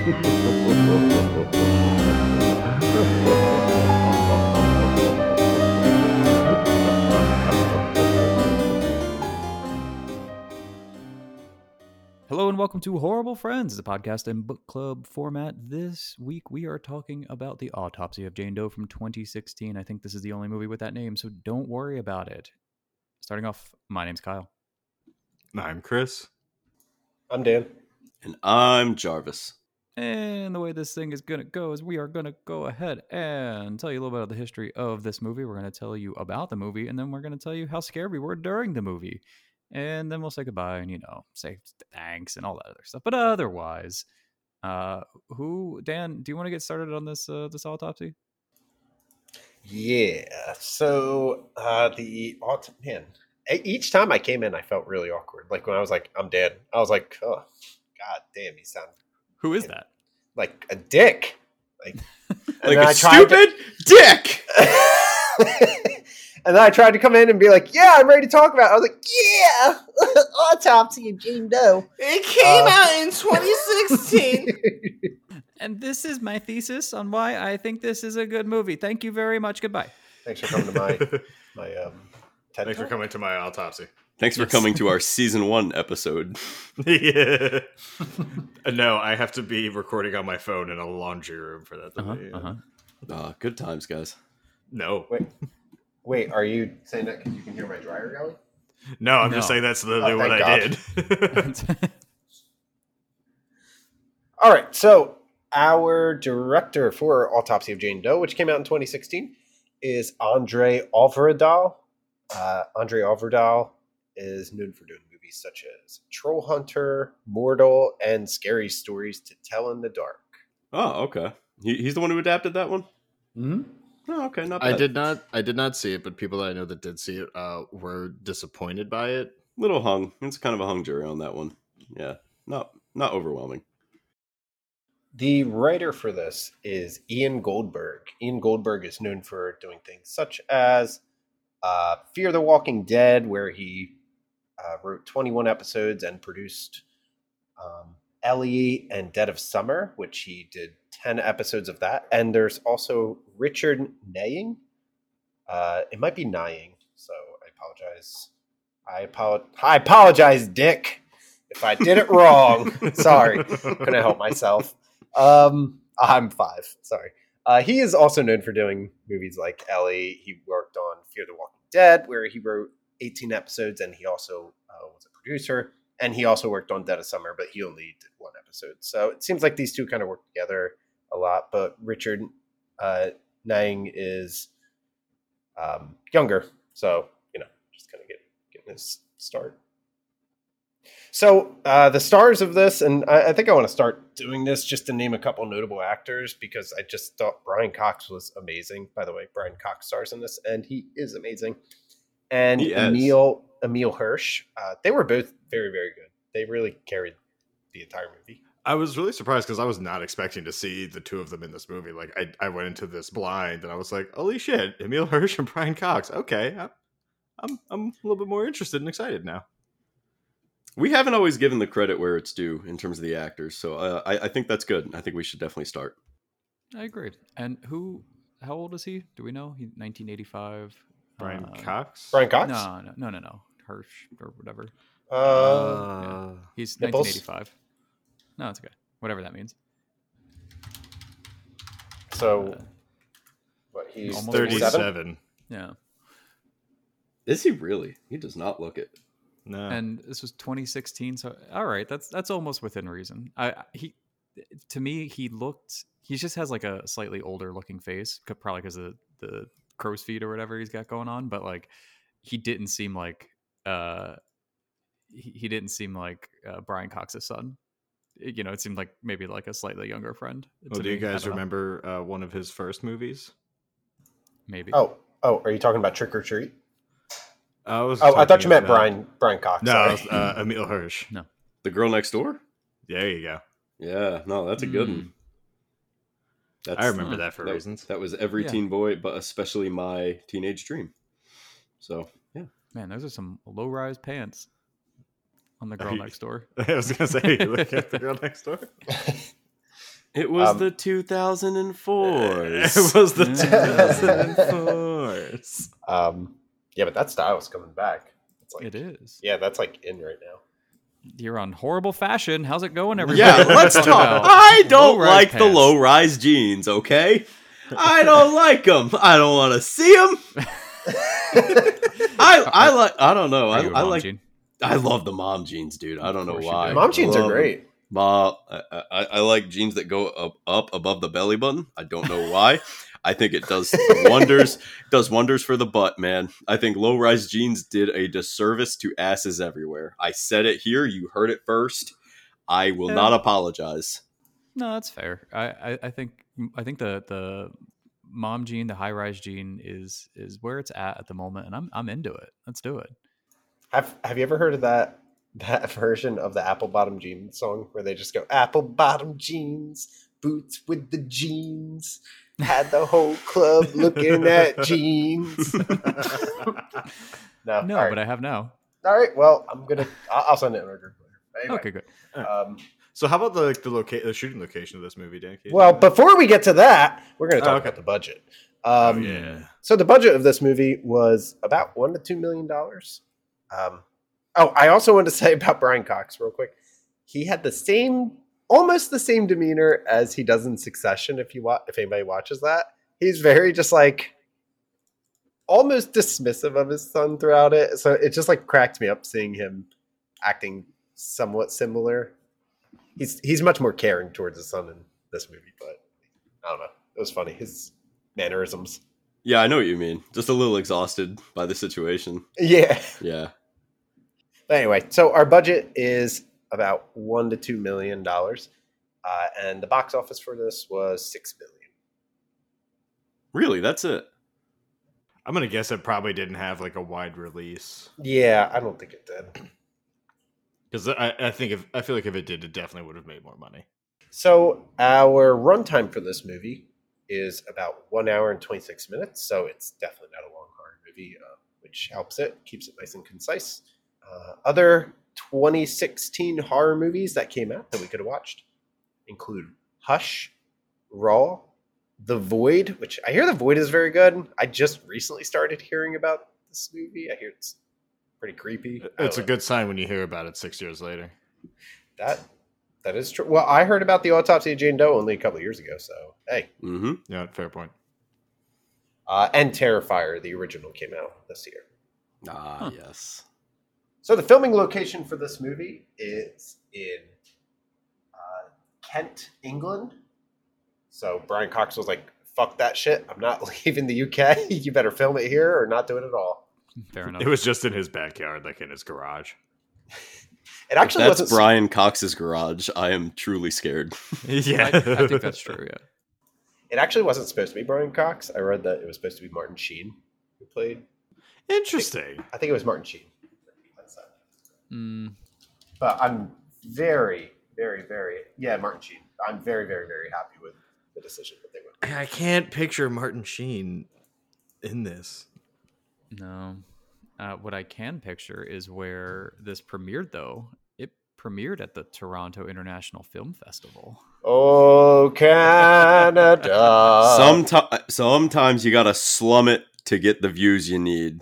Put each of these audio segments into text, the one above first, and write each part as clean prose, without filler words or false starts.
Hello and welcome to Horrible Friends, the podcast in book club format. This week we are talking about The Autopsy of Jane Doe from 2016. I think this is the only movie with that name, so don't worry about it. Starting off, my name's Kyle. I'm Chris. I'm Dan. And I'm Jarvis. And the way this thing is going to go is we are going to go ahead and tell you a little bit about the history of this movie. We're going to tell you about the movie, and then we're going to tell you how scared we were during the movie. And then we'll say goodbye and, say thanks and all that other stuff. But otherwise, Dan, do you want to get started on this autopsy? Yeah. So each time I came in, I felt really awkward. Like when I was like, I'm Dan, I was like, oh, God damn, you sound Who is that? like a dick. Like, Like a stupid dick! And then I tried to come in and be like, yeah, I'm ready to talk about it. I was like, yeah, Autopsy of Jane Doe. It came out in 2016. And this is my thesis on why I think this is a good movie. Thank you very much. Goodbye. Thanks for coming to my TED Thanks for Talk. coming to my autopsy. Thanks for coming to our season 1 episode. Yeah. No, I have to be recording on my phone in a laundry room for that. Good times, guys. No. Wait, are you saying that because you can hear my dryer going? No, I'm just saying that's literally what thank I God. did. All right, so our director for Autopsy of Jane Doe, which came out in 2016, is Andre Øvredal. Andre Øvredal is known for doing movies such as Troll Hunter, Mortal, and Scary Stories to Tell in the Dark. Oh, okay. He's the one who adapted that one? Mm-hmm. Oh, okay, not bad. I did not see it, but people that I know that did see it were disappointed by it. Little hung. It's kind of a hung jury on that one. Yeah, not overwhelming. The writer for this is Ian Goldberg. Ian Goldberg is known for doing things such as Fear the Walking Dead, where he wrote 21 episodes and produced Ellie and Dead of Summer, which he did 10 episodes of that. And there's also Richard Naying. It might be Nying, so I apologize. I apologize, Dick, if I did it wrong. Sorry, couldn't help myself. I'm 5. Sorry. He is also known for doing movies like Ellie. He worked on Fear the Walking Dead, where he wrote 18 episodes, and he also was a producer. And he also worked on Dead of Summer, but he only did 1 episode. So it seems like these two kind of work together a lot. But Richard Nang is younger, so just kind of getting his start. So the stars of this, and I think I want to start doing this just to name a couple notable actors because I just thought Brian Cox was amazing. By the way, Brian Cox stars in this, and he is amazing. And Emil Hirsch, they were both very, very good. They really carried the entire movie. I was really surprised because I was not expecting to see the two of them in this movie. Like I went into this blind and I was like, holy shit, Emil Hirsch and Brian Cox. Okay, I'm a little bit more interested and excited now. We haven't always given the credit where it's due in terms of the actors, so I think that's good. I think we should definitely start. I agree. And how old is he? Do we know? He's 1985. Brian Cox? Brian Cox? No. Hirsch or whatever. He's Nipples? 1985. No, it's okay. Whatever that means. So, he's almost 37. Yeah. Is he really? He does not look it. No. And this was 2016, so all right, that's almost within reason. To me, he just has like a slightly older looking face, probably because of the crow's feet or whatever he's got going on. But like, he didn't seem like Brian Cox's son. It seemed like maybe like a slightly younger friend. Do you guys remember one of his first movies? Maybe. Oh, are you talking about Trick or Treat? I thought you meant Brian Cox. No, Sorry. Emil Hirsch. No. The Girl Next Door? There you go. Yeah, no, that's a good one. I remember that for reasons. That was every teen boy, but especially my teenage dream. So, yeah. Man, those are some low-rise pants on the Girl Next Door. I was going to say, you look at the Girl Next Door. It was the 2004. It was the 2004. Yeah, but that style is coming back. It's like, It is. Yeah, that's like in right now. You're on horrible fashion. How's it going, everybody? Yeah, let's Talking talk. about I don't low-rise like the pants. low-rise jeans, okay? I don't like them. I don't want to see them. I don't know. Are you a I mom like. jean? I love the mom jeans, dude. I don't know course you why. do. Mom jeans are Love great. them. I like jeans that go up above the belly button. I don't know why. I think it does wonders. Does wonders for the butt, man. I think low-rise jeans did a disservice to asses everywhere. I said it here. You heard it first. I will Yeah. not apologize. No, that's fair. I think the mom jean, the high rise jean is where it's at the moment, and I'm into it. Let's do it. Have you ever heard of that version of the Apple Bottom Jeans song where they just go apple bottom jeans, boots with the jeans, had the whole club looking at jeans. No, All right. but I have now. All right. Well, I'll send it in our group later. Anyway, Okay, good. So how about the shooting location of this movie, Dan? Well, before we get to that, we're going to talk okay. about the budget. Yeah. So the budget of this movie was about $1 to $2 million. I also wanted to say about Brian Cox real quick. He had almost the same demeanor as he does in Succession. If anybody watches that, he's very just like almost dismissive of his son throughout it. So it just like cracked me up seeing him acting somewhat similar. He's much more caring towards his son in this movie, but I don't know. It was funny. His mannerisms. Yeah, I know what you mean. Just a little exhausted by the situation. Yeah. Yeah. But anyway, so our budget is about $1 to $2 million, and the box office for this was $6 million. Really, that's it. I'm gonna guess it probably didn't have like a wide release Yeah, I don't think it did. because I feel like if it did, it definitely would have made more money. So our runtime for this movie is about 1 hour and 26 minutes. So it's definitely not a long horror movie, which helps it, keeps it nice and concise. Other 2016 horror movies that came out that we could have watched include Hush, Raw, The Void, which I hear The Void is very good. I just recently started hearing about this movie. I hear it's pretty creepy. It's a good sign when you hear about it 6 years later. That is true. Well, I heard about The Autopsy of Jane Doe only a couple of years ago, so hey. Mm-hmm. Yeah, fair point. And Terrifier, the original, came out this year. Yes. So the filming location for this movie is in Kent, England. So Brian Cox was like, fuck that shit. I'm not leaving the UK. You better film it here or not do it at all. Fair enough. It was just in his backyard, like in his garage. It actually That's wasn't. Brian Cox's garage. I am truly scared. Yeah, I think that's true. Yeah. It actually wasn't supposed to be Brian Cox. I read that it was supposed to be Martin Sheen who played. Interesting. I think it was Martin Sheen. Mm, But I'm very, very, very Martin Sheen. I'm very, very, very happy with the decision that they went. I can't picture Martin Sheen in this. no. What I can picture is where this premiered, though. It premiered at the Toronto International Film Festival. Oh, Canada. Sometimes you gotta slum it to get the views you need.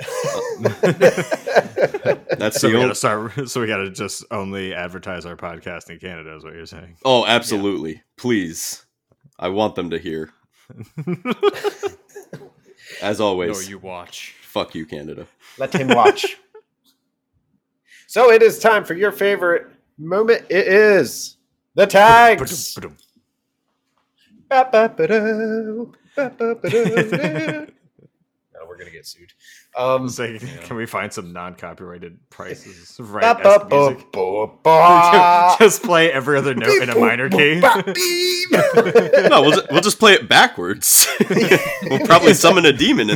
That's So the we only. gotta just only advertise our podcast in Canada, is what you're saying. Oh, absolutely! Please, I want them to hear. As always, No, you watch. fuck you, Canada. Let him watch. So it is time for your favorite moment. It is the tags. Ba-ba-ba-do, ba-ba-ba-do. No, we're gonna get sued. Say, can we find some non-copyrighted prices? Right, music. Ba-ba-ba-ba. Just play every other note in a minor key. No, we'll just play it backwards. We'll probably summon a demon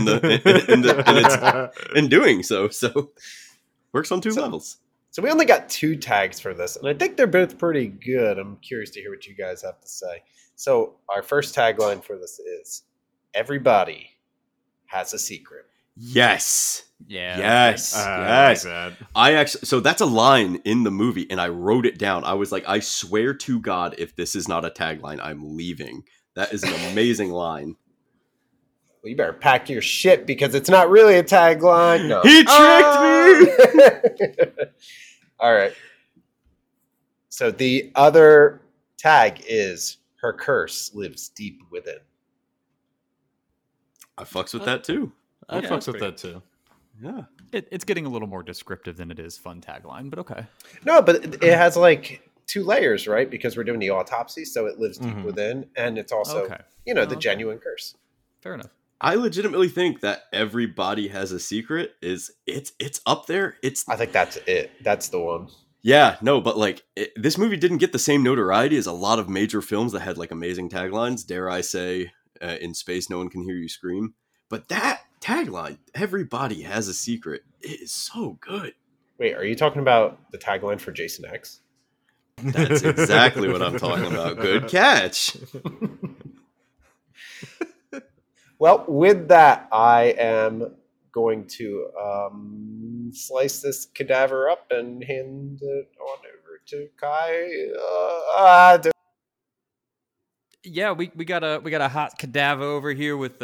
in doing so. So works on two levels. So we only got 2 tags for this, and I think they're both pretty good. I'm curious to hear what you guys have to say. So our first tagline for this is, everybody has a secret. Yes. Yeah. Yes. I like Yes. that. I actually, so that's a line in the movie, and I wrote it down. I was like, I swear to God, if this is not a tagline, I'm leaving. That is an amazing line. Well, you better pack your shit because it's not really a tagline. No. He tricked me. All right. So the other tag is her curse lives deep within. I fucks with that too. I Yeah, fucks that's with pretty that too. Yeah. It's getting a little more descriptive than it is fun tagline, but okay. No, but it has like 2 layers, right? Because we're doing the autopsy, so it lives deep Mhm. within, and it's also, Okay. the Okay. genuine curse. Fair enough. I legitimately think that everybody has a secret. It's up there. It's I think that's it. That's the one. yeah, no, but like this movie didn't get the same notoriety as a lot of major films that had like amazing taglines. Dare I say, in space, no one can hear you scream. But that tagline, everybody has a secret, it is so good. Wait, are you talking about the tagline for Jason X? That's exactly what I'm talking about. Good catch. Well, with that, I am going to slice this cadaver up and hand it on over to Kai. Yeah, we got a hot cadaver over here with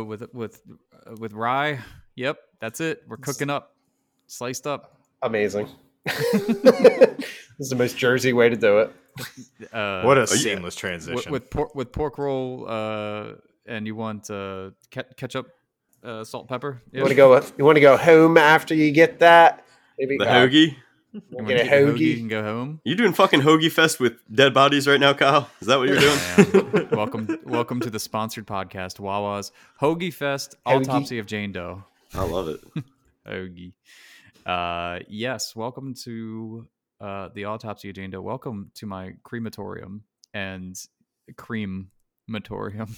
rye. Yep, that's it. We're cooking up, sliced up. Amazing. This is the most Jersey way to do it. What a yeah. seamless transition. with pork roll. And you want ketchup, salt, pepper. You want to go home after you get that? Maybe The hoagie. You We'll wanna get a get the hoagie. and go home. You doing fucking hoagie fest with dead bodies right now, Kyle? Is that what you're doing? Man, welcome to the sponsored podcast, Wawa's Hoagie Fest, Hoagie. Autopsy of Jane Doe. I love it. Hoagie. Yes, welcome to the Autopsy of Jane Doe. Welcome to my crematorium and crematorium.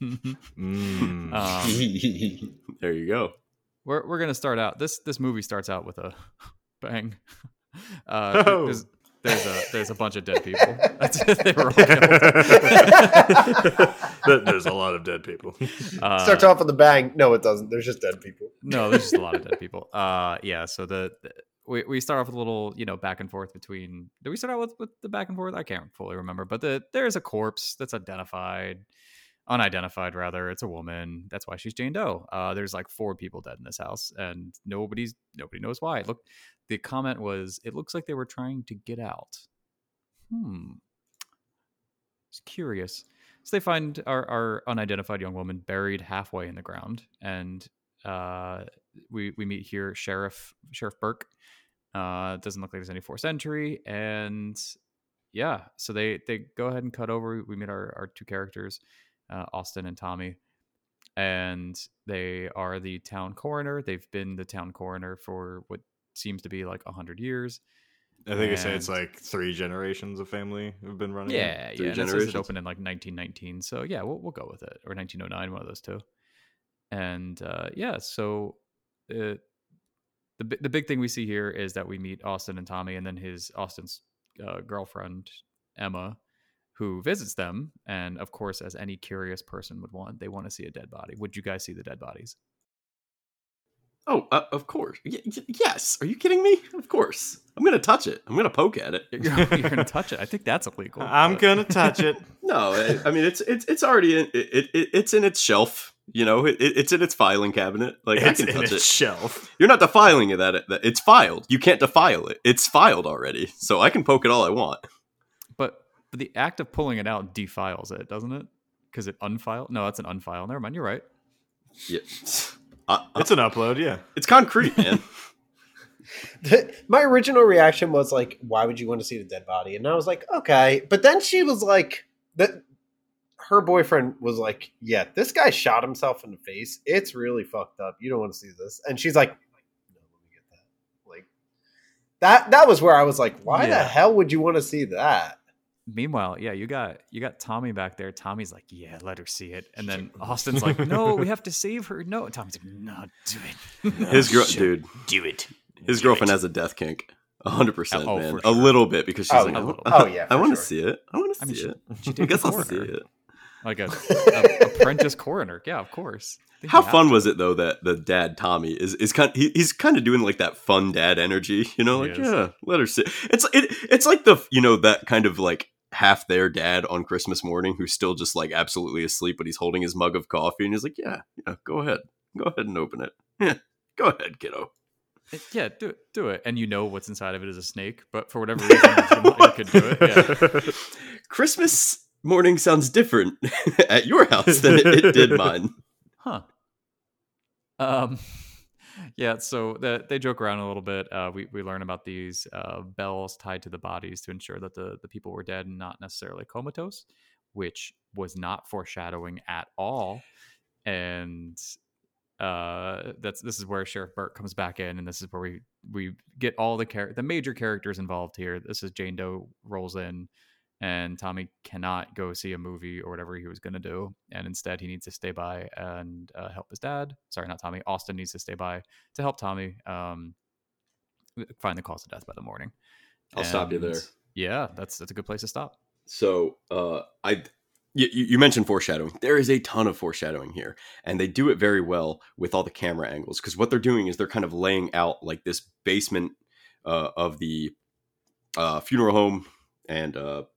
There you go. We're gonna start out. This movie starts out with a bang. Oh. There's a bunch of dead people. That's it. They were all killed. There's a lot of dead people. Starts off with a bang. No, it doesn't. There's just dead people. No, there's just a lot of dead people. Yeah. So we start off with a little, back and forth between. Did we start out with the back and forth? I can't fully remember, but there's a corpse that's unidentified rather. It's a woman. That's why she's Jane Doe. There's like 4 people dead in this house, and nobody knows why. Look, the comment was, it looks like they were trying to get out. It's curious. So they find our unidentified young woman buried halfway in the ground, and we meet here Sheriff Burke. Doesn't look like there's any forced entry, and yeah, so they go ahead and cut over. We meet our 2 characters, Austin and Tommy, and they are the town coroner. They've been the town coroner for what seems to be like 100 years. I think they say it's like 3 generations of family have been running. Yeah, Three yeah. And it says generations. it opened in like 1919. So yeah, we'll go with it, or 1909, one of those 2. And yeah, so the big thing we see here is that we meet Austin and Tommy, and then Austin's girlfriend Emma, who visits them. And of course, as any curious person would want, they want to see a dead body. Would you guys see the dead bodies? Oh, of course. Yes. Are you kidding me? Of course. I'm gonna touch it. I'm gonna poke at it. You're gonna touch it. I think that's illegal. I'm but- gonna touch it. No, I mean it's already in it's in its shelf. It's in its filing cabinet. Like It's I can in touch its it. shelf. You're not defiling it. That it's filed. You can't defile it. It's filed already. So I can poke it all I want. But the act of pulling it out defiles it, doesn't it? Because it unfiled. No, that's an unfile. Never mind. You're right. Yeah. It's an upload, yeah. It's concrete, man. My original reaction was like, why would you want to see the dead body? And I was like, okay. But then she was like, that her boyfriend was like, yeah, this guy shot himself in the face. It's really fucked up. You don't want to see this. And she's like, no, let me get that. Like that was where I was like, why the Yeah. hell would you want to see that? Meanwhile, yeah, you got Tommy back there. Tommy's like, yeah, let her see it. And then Austin's like, no, we have to save her. No. And Tommy's like, no, do it. His dude. Do it. His girlfriend has a death kink. 100%, Oh, man. for A sure. little bit because she's Oh, like, yeah. little. Oh, yeah. I for want to sure. see it. I want to I mean, see it. she I did guess I'll corner see her. it. like a apprentice coroner. Yeah, of course. I think How you have fun to. was it though that the dad Tommy is kind he's kind of doing like that fun dad energy, you know, He like is. yeah, let her sit. It's like the that kind of like half their dad on Christmas morning who's still just like absolutely asleep, but he's holding his mug of coffee and he's like, yeah, go ahead and open it. Yeah, go ahead, kiddo. Yeah, do it. And you know what's inside of it is a snake, but for whatever reason, you could do it. Yeah. Christmas morning sounds different at your house than it did mine. Huh. Yeah, so they joke around a little bit. We learn about these bells tied to the bodies to ensure that the people were dead and not necessarily comatose, which was not foreshadowing at all. And this is where Sheriff Burt comes back in, and this is where we get all the major characters involved here. This is Jane Doe rolls in, and Tommy cannot go see a movie or whatever he was going to do, and instead he needs to stay by and help his dad. Sorry, not Tommy. Austin needs to stay by to help Tommy find the cause of death by the morning. I'll stop you there. Yeah, that's a good place to stop. So you mentioned foreshadowing. There is a ton of foreshadowing here, and they do it very well with all the camera angles, because what they're doing is they're kind of laying out like this basement of the funeral home, and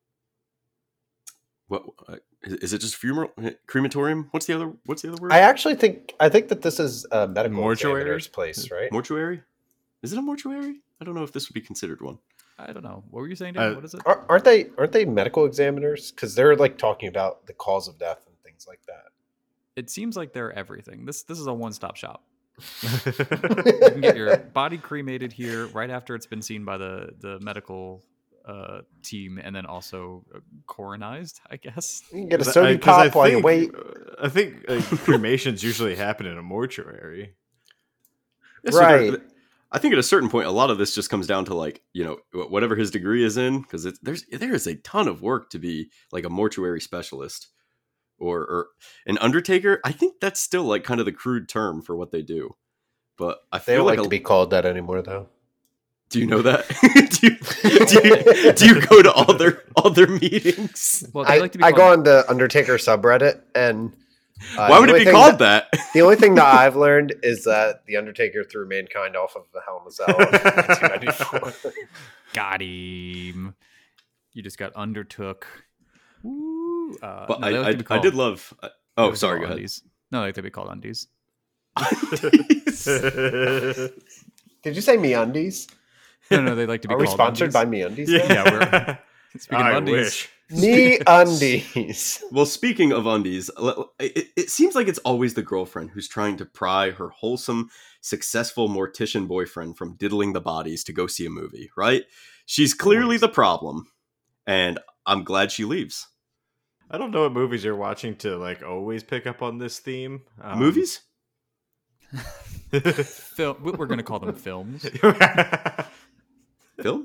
what is it? Just funeral crematorium? What's the other word? I think that this is a medical Mortuary? examiner's place, right? Mortuary? Is it a mortuary? I don't know if this would be considered one. I don't know. What were you saying, Dan? What is it? Aren't they medical examiners? Because they're like talking about the cause of death and things like that. It seems like they're everything. This is a one-stop shop. You can get your body cremated here right after it's been seen by the medical team, and then also coronized, I guess. You can get a soda pop while you wait. I think cremations usually happen in a mortuary. Yeah, so Right. I think at a certain point, a lot of this just comes down to like, whatever his degree is in, because there is a ton of work to be like a mortuary specialist or an undertaker. I think that's still like kind of the crude term for what they do. But I They feel don't like like to be called that anymore, though. Do you know that? do you go to all their meetings? Well, they like to be I go called- on the Undertaker subreddit, and Why would it be called that? The only thing that I've learned is that the Undertaker threw Mankind off of the Hell in a Cell in 1994. Got him. You just got undertook. Woo. But No, they like to be I called- did love. they Oh, like to sorry. be Go called ahead. undies. No, they like to be called undies. Did you say MeUndies? No, they like to be Are we called sponsored undies. by MeUndies? Yeah, Speaking of I undies, wish. MeUndies. Well, speaking of undies, it seems like it's always the girlfriend who's trying to pry her wholesome, successful mortician boyfriend from diddling the bodies to go see a movie, right? She's clearly the problem, and I'm glad she leaves. I don't know what movies you're watching to like always pick up on this theme. Movies? We're going to call them films. Film?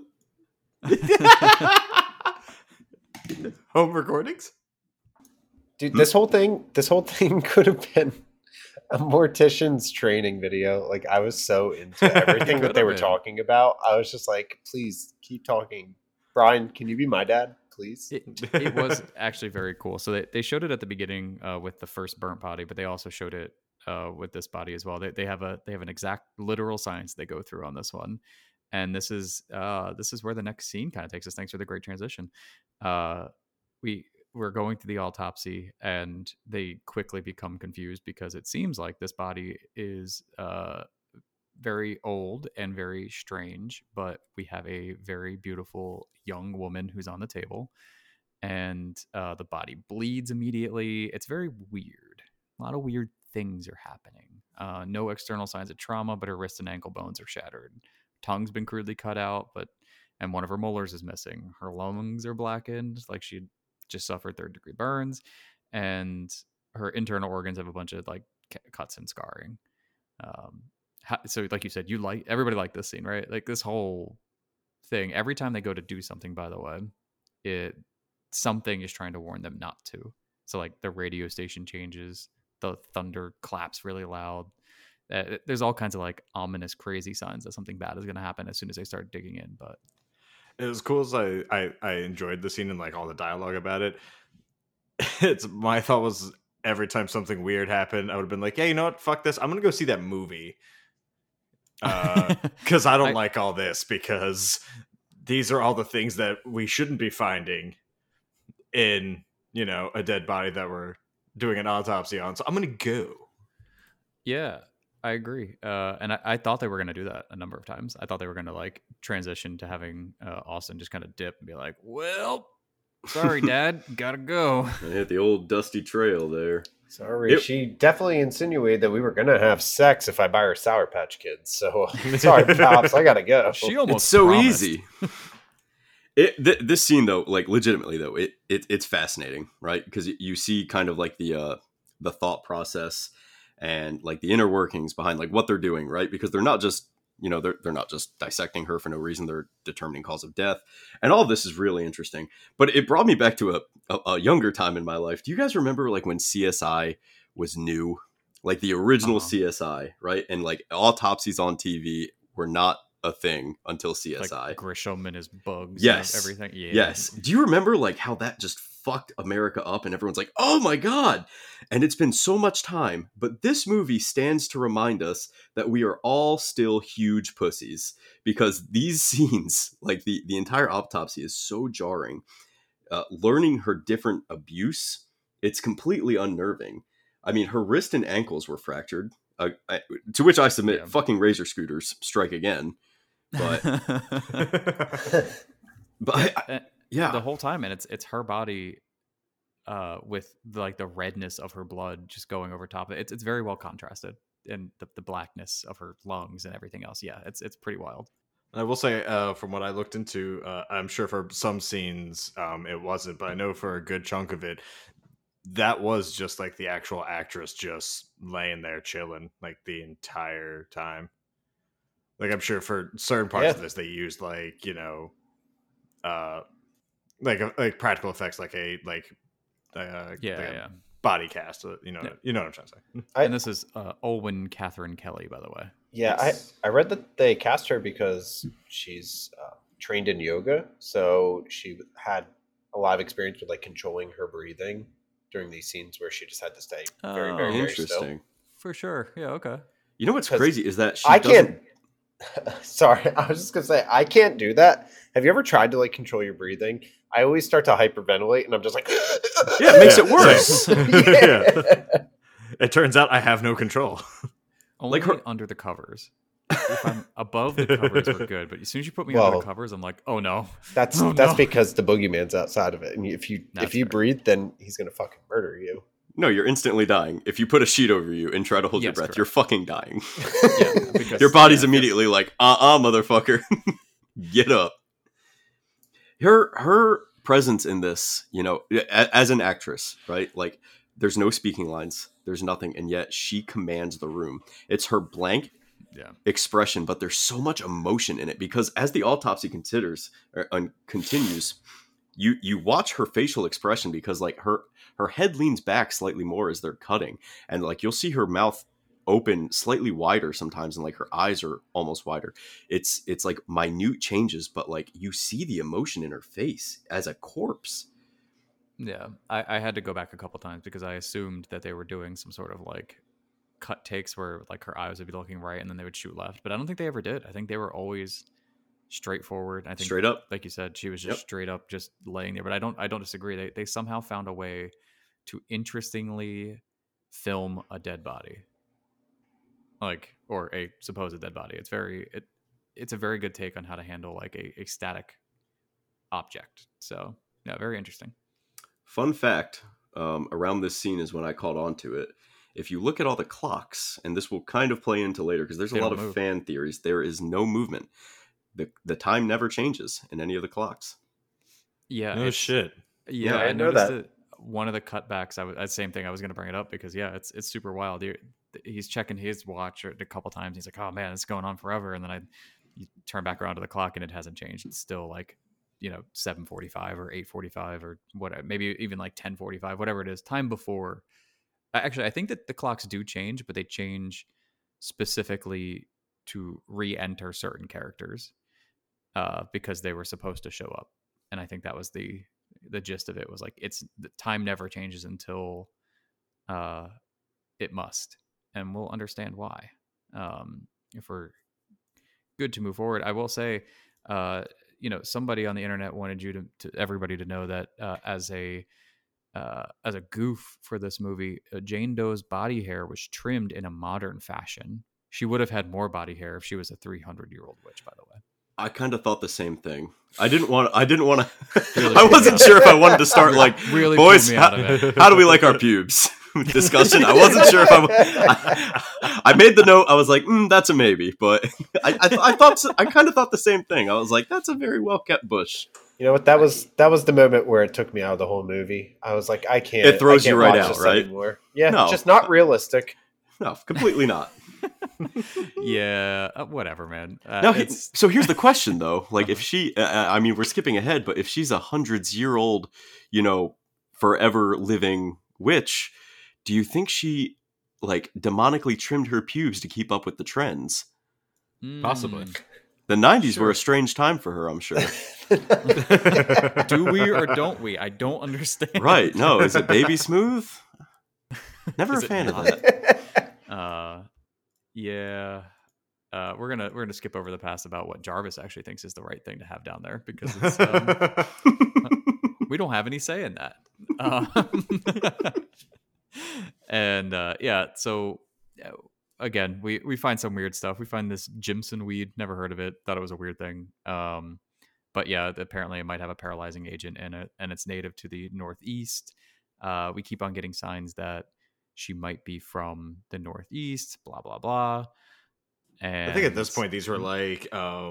Home recordings? Dude, this whole thing could have been a mortician's training video. Like, I was so into everything that they were Could have been. talking about. I was just like, please keep talking. Brian, can you be my dad, please? It was actually very cool. So they showed it at the beginning with the first burnt body, but they also showed it with this body as well. They have an exact literal science they go through on this one, and this is where the next scene kind of takes us. Thanks for the great transition. We're going through the autopsy, and they quickly become confused because it seems like this body is very old and very strange, but we have a very beautiful young woman who's on the table, and the body bleeds immediately. It's very weird. A lot of weird things are happening. No external signs of trauma, but her wrist and ankle bones are shattered. Tongue's been crudely cut out, and one of her molars is missing. Her lungs are blackened, like she just suffered third-degree burns, and her internal organs have a bunch of like cuts and scarring. So like you said, everybody liked this scene, right? Like this whole thing, every time they go to do something, by the way, something is trying to warn them not to. So like the radio station changes, the thunder claps really loud. There's all kinds of like ominous, crazy signs that something bad is going to happen as soon as they start digging in. But It was cool as I enjoyed the scene and like all the dialogue about it. it's my thought was every time something weird happened, I would have been like, "Yeah, you know what? Fuck this. I'm gonna go see that movie." Because I don't like all this, because these are all the things that we shouldn't be finding in, a dead body that we're doing an autopsy on. So I'm gonna go. Yeah, I agree. And I thought they were going to do that a number of times. I thought they were going to like transition to having Austin just kind of dip and be like, well, sorry, Dad, gotta go. I hit the old dusty trail there. Sorry, she definitely insinuated that we were going to have sex if I buy her Sour Patch Kids. So, sorry, Pops, I got to go. She almost It's so promised. easy. This scene, though, like legitimately, though, it's fascinating, right? Because you see kind of like the thought process and like the inner workings behind like what they're doing, right? Because they're not just they're not just dissecting her for no reason. They're determining cause of death, and all of this is really interesting. But it brought me back to a younger time in my life. Do you guys remember like when CSI was new, like the original CSI, right? And like autopsies on TV were not a thing until CSI. Like Grisham and his bugs. Yes, and everything. Yeah. Yes. Do you remember like how that just fucked America up and everyone's like, oh my God. And it's been so much time, but this movie stands to remind us that we are all still huge pussies, because these scenes, like the entire autopsy, is so jarring. Learning her different abuse, it's completely unnerving. I mean, her wrist and ankles were fractured, to which I submit, fucking razor scooters strike again. But yeah, the whole time, and it's her body with like the redness of her blood just going over top of it. It's very well contrasted, and the blackness of her lungs and everything else. Yeah, it's pretty wild. I will say, from what I looked into, I'm sure for some scenes it wasn't, but I know for a good chunk of it, that was just like the actual actress just laying there chilling like the entire time. Like, I'm sure for certain parts of this, they used like, like practical effects, like a body cast. You know what I'm trying to say. And this is Olwen Catherine Kelly, by the way. Yeah, yes. I read that they cast her because she's trained in yoga, so she had a lot of experience with like controlling her breathing during these scenes where she just had to stay very interesting. Still. For sure. Yeah. Okay. You know what's crazy is that I can't. Sorry, I was just gonna say I can't do that. Have you ever tried to like control your breathing? I always start to hyperventilate, and I'm just like, yeah, it makes it worse. Yeah. It turns out I have no control. Only like under the covers. If I'm above the covers, we're good. But as soon as you put me under the covers, I'm like, oh no. That's because the boogeyman's outside of it, and if you breathe, then he's gonna fucking murder you. No, you're instantly dying. If you put a sheet over you and try to hold your breath, you're fucking dying. Because, your body's immediately like, motherfucker, get up. Her presence in this, as an actress, right? Like, there's no speaking lines, there's nothing, and yet she commands the room. It's her blank expression, but there's so much emotion in it, because as the autopsy continues, you watch her facial expression, because like her head leans back slightly more as they're cutting, and like you'll see her mouth open slightly wider sometimes, and like her eyes are almost wider. It's like minute changes, but like you see the emotion in her face as a corpse. Yeah, I had to go back a couple times because I assumed that they were doing some sort of like cut takes where like her eyes would be looking right and then they would shoot left, but I don't think they ever did. I think they were always straightforward. I think straight up, like you said, she was just straight up just laying there. But I don't disagree. They somehow found a way to interestingly film a dead body, like, or a supposed dead body. It's a very good take on how to handle like a static object. So yeah, very interesting. Fun fact, around this scene is when I caught on to it. If you look at all the clocks, and this will kind of play into later because there's a lot of fan theories, there is no movement. The time never changes in any of the clocks. Yeah. No shit. Yeah, I noticed that. One of the cutbacks, same thing. I was going to bring it up because it's super wild. He's checking his watch a couple times. He's like, oh man, it's going on forever. And then you turn back around to the clock and it hasn't changed. It's still like, 7:45 or 8:45 or what, maybe even like 10:45, whatever it is. Time before. Actually, I think that the clocks do change, but they change specifically to re-enter certain characters because they were supposed to show up. And I think that was the the gist of it was like the time never changes until it must, and we'll understand why if we're good to move forward. I will say, somebody on the internet wanted you to everybody to know that as a goof for this movie, Jane Doe's body hair was trimmed in a modern fashion. She would have had more body hair if she was a 300-year-old witch, by the way. I kind of thought the same thing. I didn't want to. Really I wasn't sure if I wanted to start like, really boys, pulled me out of it. how do we like our pubes discussion? I wasn't sure if I made the note. I was like, that's a maybe, but I kind of thought the same thing. I was like, that's a very well kept bush. You know what? That was the moment where it took me out of the whole movie. I was like, I can't. It throws I can't you right watch out, this right? anymore. Yeah, No. just not realistic. No, completely not. Yeah, whatever, man. No, so here's the question though. Like, if she, I mean, we're skipping ahead, but if she's 100-year-old, forever living witch, do you think she like demonically trimmed her pubes to keep up with the trends? Possibly. The 90s Sure. were a strange time for her, I'm sure. Do we or don't we? I don't understand. Right? No, is it baby smooth? Never Is a it fan of not? that. Yeah. We're gonna skip over the past about what Jarvis actually thinks is the right thing to have down there, because it's, we don't have any say in that. And yeah, so again, we find some weird stuff. We find this Jimson weed. Never heard of it. Thought it was a weird thing. But yeah, apparently it might have a paralyzing agent in it, and it's native to the Northeast. We keep on getting signs that she might be from the Northeast. Blah blah blah. And I think at this point these were like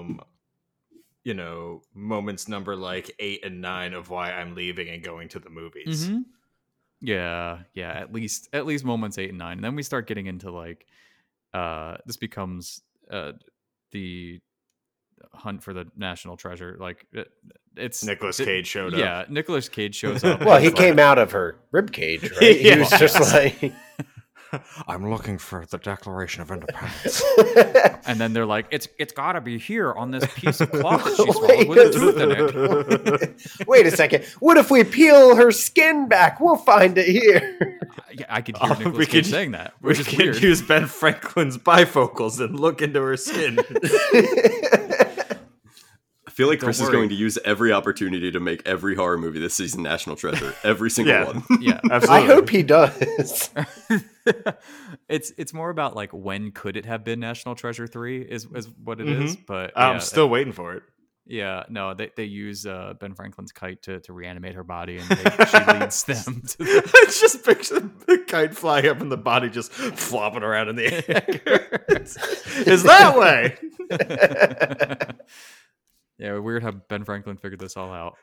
moments number like 8 and 9 of why I'm leaving and going to the movies. Mhm. Yeah, at least moments 8 and 9, and then we start getting into like this becomes the hunt for the national treasure. Like it's Nicolas Cage showed up. Yeah, Nicolas Cage shows up. Well, he It's came out of her rib cage, right? He was just like, I'm looking for the Declaration of Independence. and then they're like, it's got to be here on this piece of cloth that she Wait swallowed with a a tooth in it. wait a second. What if we peel her skin back? We'll find it here. Yeah, I could hear We Nicolas Cage could- saying that, We which is can weird. use Ben Franklin's bifocals and look into her skin. I feel like Don't Chris is worry. going to use every opportunity to make every horror movie this season National Treasure. Every single Yeah. one. Yeah, Absolutely. I hope he does. it's more about like when could it have been National Treasure 3 is what it is. But I'm yeah, still waiting for it. yeah, no, they use Ben Franklin's kite to reanimate her body, and she leads them to the, I just picture the kite flying up and the body just flopping around in the air. Is that way? Yeah, weird how Ben Franklin figured this all out.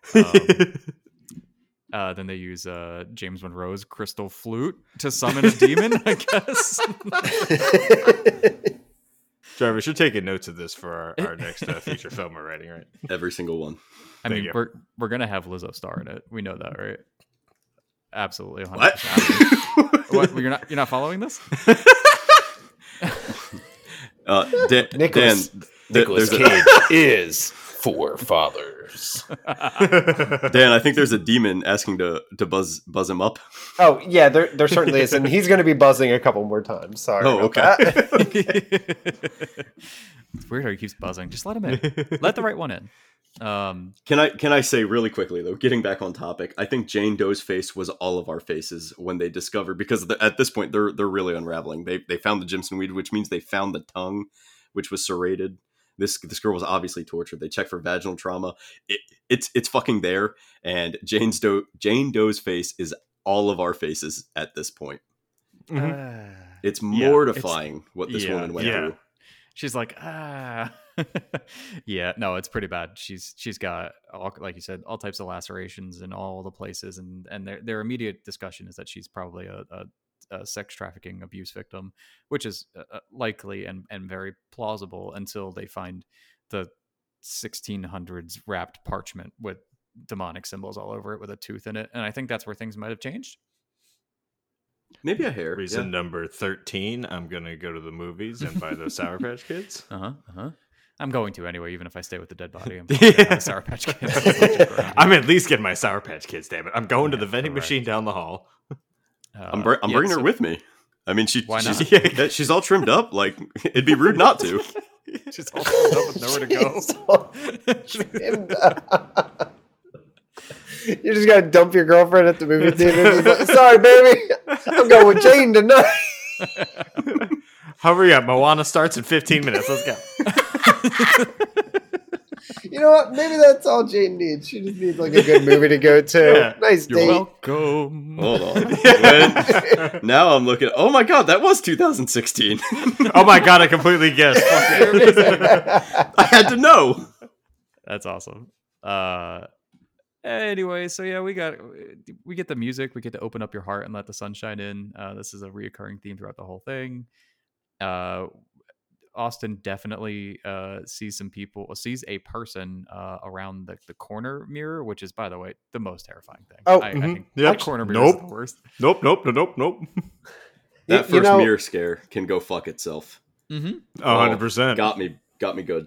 Then they use James Monroe's crystal flute to summon a demon, I guess. Jarvis, you're taking notes of this for our next feature film we're writing, right? Every single one. I Thank mean, you. we're gonna have Lizzo star in it. We know that, right? Absolutely, 100%. What? What? You're not following this? Nicolas, Dan, Nicolas there's Cage is forefathers. Dan, I think there's a demon asking to buzz him up. Oh yeah, there certainly is, and he's going to be buzzing a couple more times. Sorry. Oh, about okay. that. It's weird how he keeps buzzing. Just let him in. Let the right one in. Can I say really quickly though, getting back on topic, I think Jane Doe's face was all of our faces when they discovered, because at this point they're really unraveling. They found the Jimson weed, which means they found the tongue, which was serrated. This girl was obviously tortured. They checked for vaginal trauma. It's fucking there, and Jane Doe's face is all of our faces at this point. It's mortifying what this woman went through. She's like, yeah, no, it's pretty bad. She's got all, like you said, all types of lacerations in all the places, and their immediate discussion is that she's probably a sex trafficking abuse victim, which is likely and very plausible until they find the 1600s wrapped parchment with demonic symbols all over it with a tooth in it, and I think that's where things might have changed. Maybe a hair. Reason number 13, I'm going to go to the movies and buy those Sour Patch Kids. I'm going to anyway, even if I stay with the dead body. I'm probably gonna have a Sour Patch Kids. I'm at least getting my Sour Patch Kids, damn it. I'm going to Yeah, the vending correct. machine down the hall. I'm bringing her with me. I mean, Why she's all trimmed up. Like, it'd be rude not to. She's all filled up with nowhere to go. She's all trimmed up. You just gotta dump your girlfriend at the movie theater. And he's like, sorry, baby, I'm going with Jane tonight. Hurry up, Moana starts in 15 minutes. Let's go. You know what? Maybe that's all Jane needs. She just needs like a good movie to go to. Yeah. Nice You're date. welcome. Hold on. Now I'm looking. Oh my god, that was 2016. Oh my god, I completely guessed. Fuck it. I had to know. That's awesome. Anyway, so yeah, we get the music. We get to open up your heart and let the sunshine in. This is a reoccurring theme throughout the whole thing. Austin definitely sees a person around the corner mirror, which is, by the way, the most terrifying thing. Oh, I mhm. think Yep. corner mirror is Nope. the worst. Nope. That You first know- mirror scare can go fuck itself. Mm-hmm. 100%. Got me good.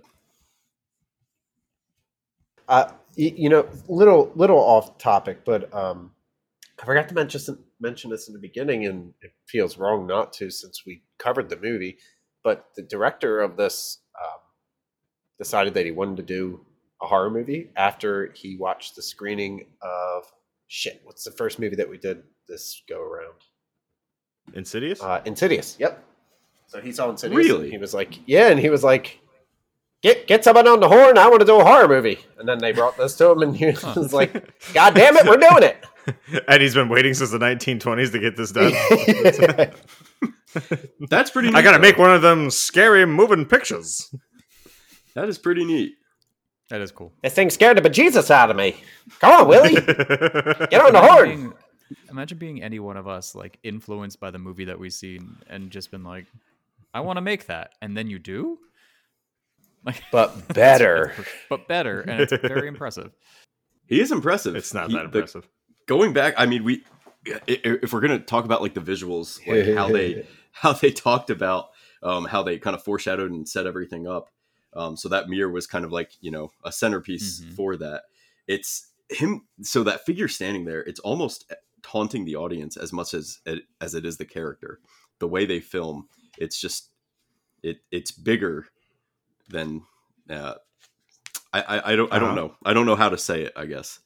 Little off topic, but I forgot to mention this in the beginning, and it feels wrong not to since we covered the movie. But the director of this decided that he wanted to do a horror movie after he watched the screening of what's the first movie that we did this go around? Insidious? Insidious. Yep. So he saw Insidious. Really? And he was like, yeah, and he was like, get someone on the horn. I want to do a horror movie. And then they brought this to him, and he was like, God damn it, we're doing it. And he's been waiting since the 1920s to get this done. That's pretty neat. I gotta though. make one of them scary moving pictures. That is pretty neat. That is cool. This thing scared the bejesus out of me. Come on, Willie. Get on the horn. Imagine being any one of us, like, influenced by the movie that we've seen and just been like, I want to make that. And then you do? Like, But better. but better. And it's very impressive. He is impressive. It's not that impressive. Going back, I mean, if we're gonna talk about like the visuals, like how they talked about how they kind of foreshadowed and set everything up. So that mirror was kind of like, a centerpiece for that. It's him. So that figure standing there, it's almost taunting the audience as much as it is the character. The way they film, it's just it's bigger than. I don't know. I don't know how to say it, I guess.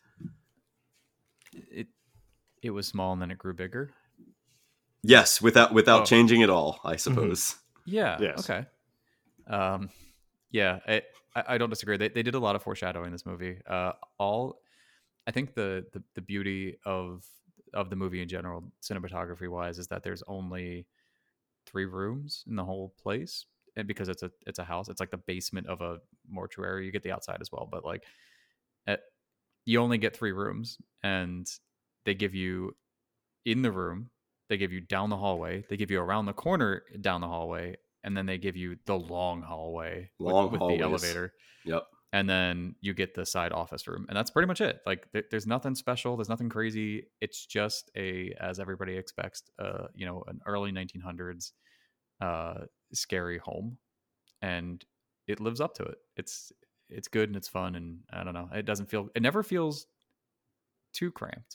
It was small and then it grew bigger. Yes, without changing it all, I suppose. Yeah. Yes. Okay. Yeah. I don't disagree. They did a lot of foreshadowing in this movie. I think the beauty of the movie in general, cinematography wise, is that there's only 3 rooms in the whole place, and because it's a house, it's like the basement of a mortuary. You get the outside as well, but like, you only get 3 rooms, and they give you in the room, they give you down the hallway, they give you around the corner down the hallway, and then they give you the long hallway with hallways. the elevator. Yep. And then you get the side office room, and that's pretty much it. Like, there's nothing special, there's nothing crazy. It's just as everybody expects, an early 1900s scary home, and it lives up to it. It's good and it's fun, and I don't know. It never feels too cramped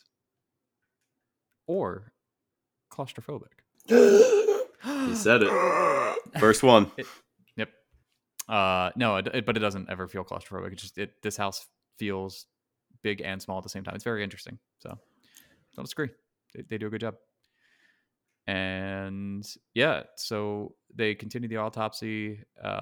or claustrophobic. He said it. First one. Yep. No, but it doesn't ever feel claustrophobic. It's just this house feels big and small at the same time. It's very interesting. So don't disagree. They do a good job. And yeah, so they continue the autopsy.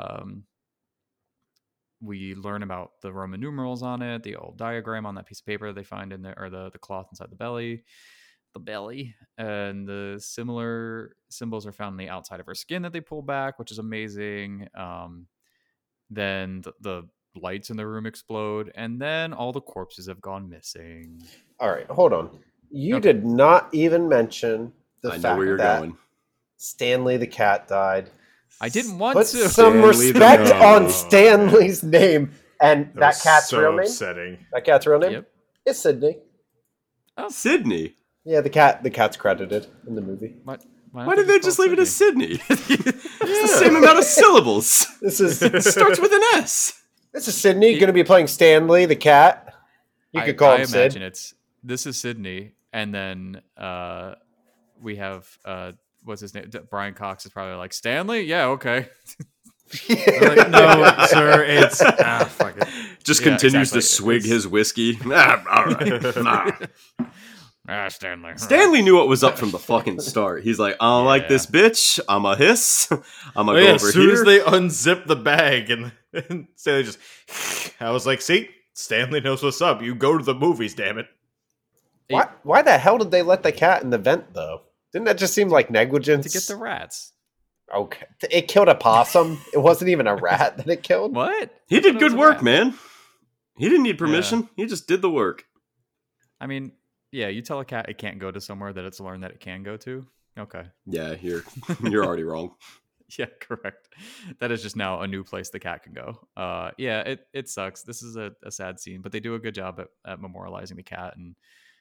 We learn about the Roman numerals on it, the old diagram on that piece of paper they find in there, or the cloth inside the belly, and the similar symbols are found on the outside of her skin that they pull back, which is amazing. Then the lights in the room explode, and then all the corpses have gone missing. All right, hold on. You Okay. did not even mention the I know fact where you're that going. Stanley the cat died. I didn't want Put to. some Stanley the respect cat. on Stanley's name. And that was cat's so real name? upsetting. That cat's real name? Yep. It's Sydney. Sydney. Yeah, the cat's credited in the movie. What? Why did they just leave it as Sydney? It's the Yeah. same amount of syllables. This is It starts with an S. this is Sydney going to be playing Stanley the cat. You could call I him imagine Sid. this is Sydney, and then we have what's his name? Brian Cox is probably like Stanley. Yeah, okay. They're like, no, sir, it's fuck it. Just Yeah, continues exactly. to swig It's- his whiskey. All right. Stanley. Stanley knew what was up from the fucking start. He's like, I don't like Yeah. this bitch. I'm a hiss. I'm Oh, gonna yeah, go as over soon here. as they unzip the bag and Stanley just, I was like, see, Stanley knows what's up. You go to the movies, damn it. Why the hell did they let the cat in the vent though? Didn't that just seem like negligence? To get the rats. Okay, it killed a possum. It wasn't even a rat that it killed. What? He I did thought it was good a work, rat. man. He didn't need permission. He just did the work. I mean, yeah, you tell a cat it can't go to somewhere that it's learned that it can go to. Okay. Yeah, you're already wrong. Yeah, correct. That is just now a new place the cat can go. Yeah, it sucks. This is a sad scene, but they do a good job at memorializing the cat, and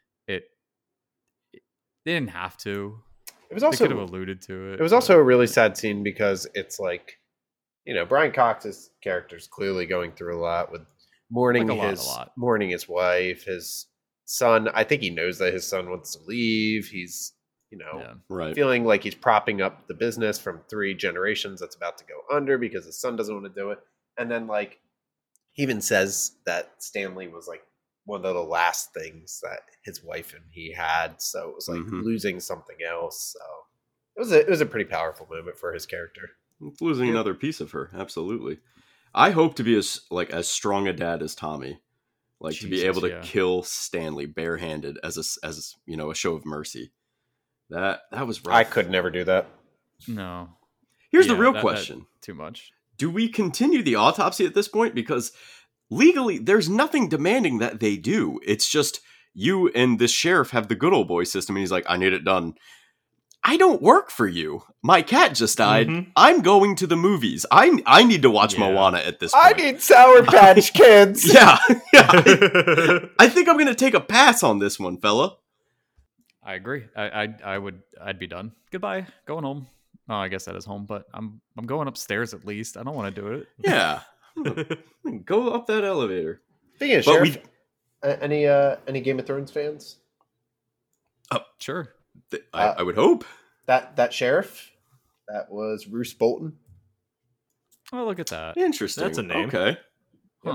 they didn't have to. It was They could have also alluded to it. it was also a really sad scene because it's like, Brian Cox's character's clearly going through a lot with mourning Like a his lot. mourning his wife, his son. I think he knows that his son wants to leave. He's yeah. Right. feeling like he's propping up the business from 3 generations that's about to go under because his son doesn't want to do it. And then like he even says that Stanley was like one of the last things that his wife and he had. So it was like Mhm. losing something else. So it was a pretty powerful moment for his character. Losing Yeah. another piece of her. Absolutely. I hope to be as strong a dad as Tommy. Like to be Jesus, able to yeah. kill Stanley barehanded as a show of mercy. That was rough. I could never do that. No. Here's the Yeah, real that- question. Too much. Do we continue the autopsy at this point? Because legally, there's nothing demanding that they do. It's just you and this sheriff have the good old boy system, and he's like, I need it done. I don't work for you. My cat just died. Mhm. I'm going to the movies. I need to watch Yeah. Moana at this I point. need Sour Patch Kids. yeah. I think I'm going to take a pass on this one, fella. I agree. I'd be done. Goodbye. Going home. Oh, I guess that is home, but I'm going upstairs at least. I don't want to do it. Yeah. Go up that elevator. Speaking of But sheriff, any Game of Thrones fans? Sure. I would hope. That sheriff, that was Roose Bolton. Oh, look at that. Interesting. That's a name. Okay. Huh.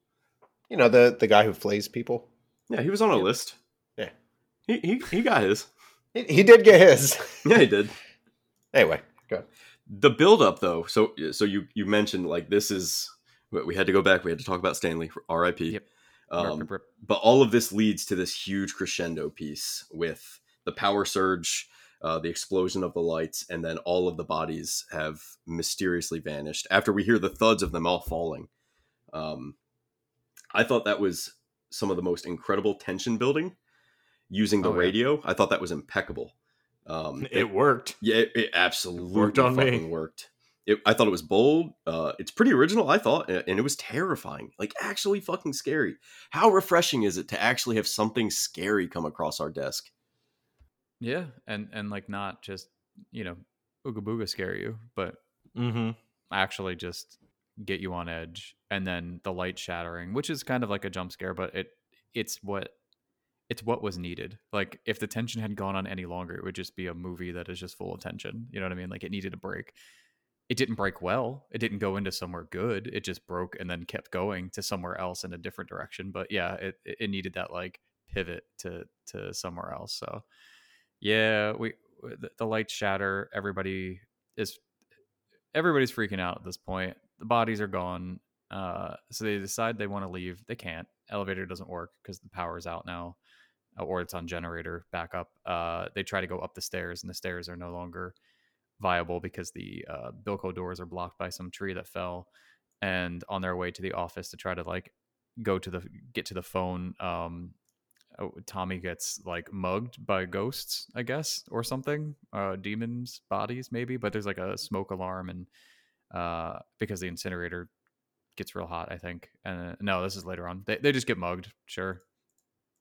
The guy who flays people. Yeah, he was on a list. Yeah. He got his. He did get his. Yeah, he did. Anyway, go ahead. The build up though. So you mentioned like this is we had to go back. We had to talk about Stanley. R.I.P. Yep. Rip, rip. But all of this leads to this huge crescendo piece with the power surge, the explosion of the lights, and then all of the bodies have mysteriously vanished after we hear the thuds of them all falling. I thought that was some of the most incredible tension building using the Oh, yeah. radio. I thought that was impeccable. It worked. Yeah, it absolutely Worked on me. fucking worked. I thought it was bold. It's pretty original, I thought, and it was terrifying. Like, actually fucking scary. How refreshing is it to actually have something scary come across our desk? Yeah, and like not just ooga booga scare you, but Mm-hmm. actually just get you on edge. And then the light shattering, which is kind of like a jump scare, but it's what was needed. Like if the tension had gone on any longer, it would just be a movie that is just full of tension. You know what I mean? Like it needed a break. It didn't break well. It didn't go into somewhere good. It just broke and then kept going to somewhere else in a different direction. But yeah, it needed that like pivot to somewhere else. So yeah, the lights shatter. Everybody's freaking out at this point. The bodies are gone. So they decide they want to leave. They can't. Elevator doesn't work because the power's out now, or it's on generator backup. They try to go up the stairs, and the stairs are no longer viable because the Bilko doors are blocked by some tree that fell. And on their way to the office to try to like get to the phone, Tommy gets like mugged by ghosts, I guess, or something. Demons, bodies, maybe. But there's like a smoke alarm, and because the incinerator gets real hot, I think. And no, this is later on. They just get mugged, sure.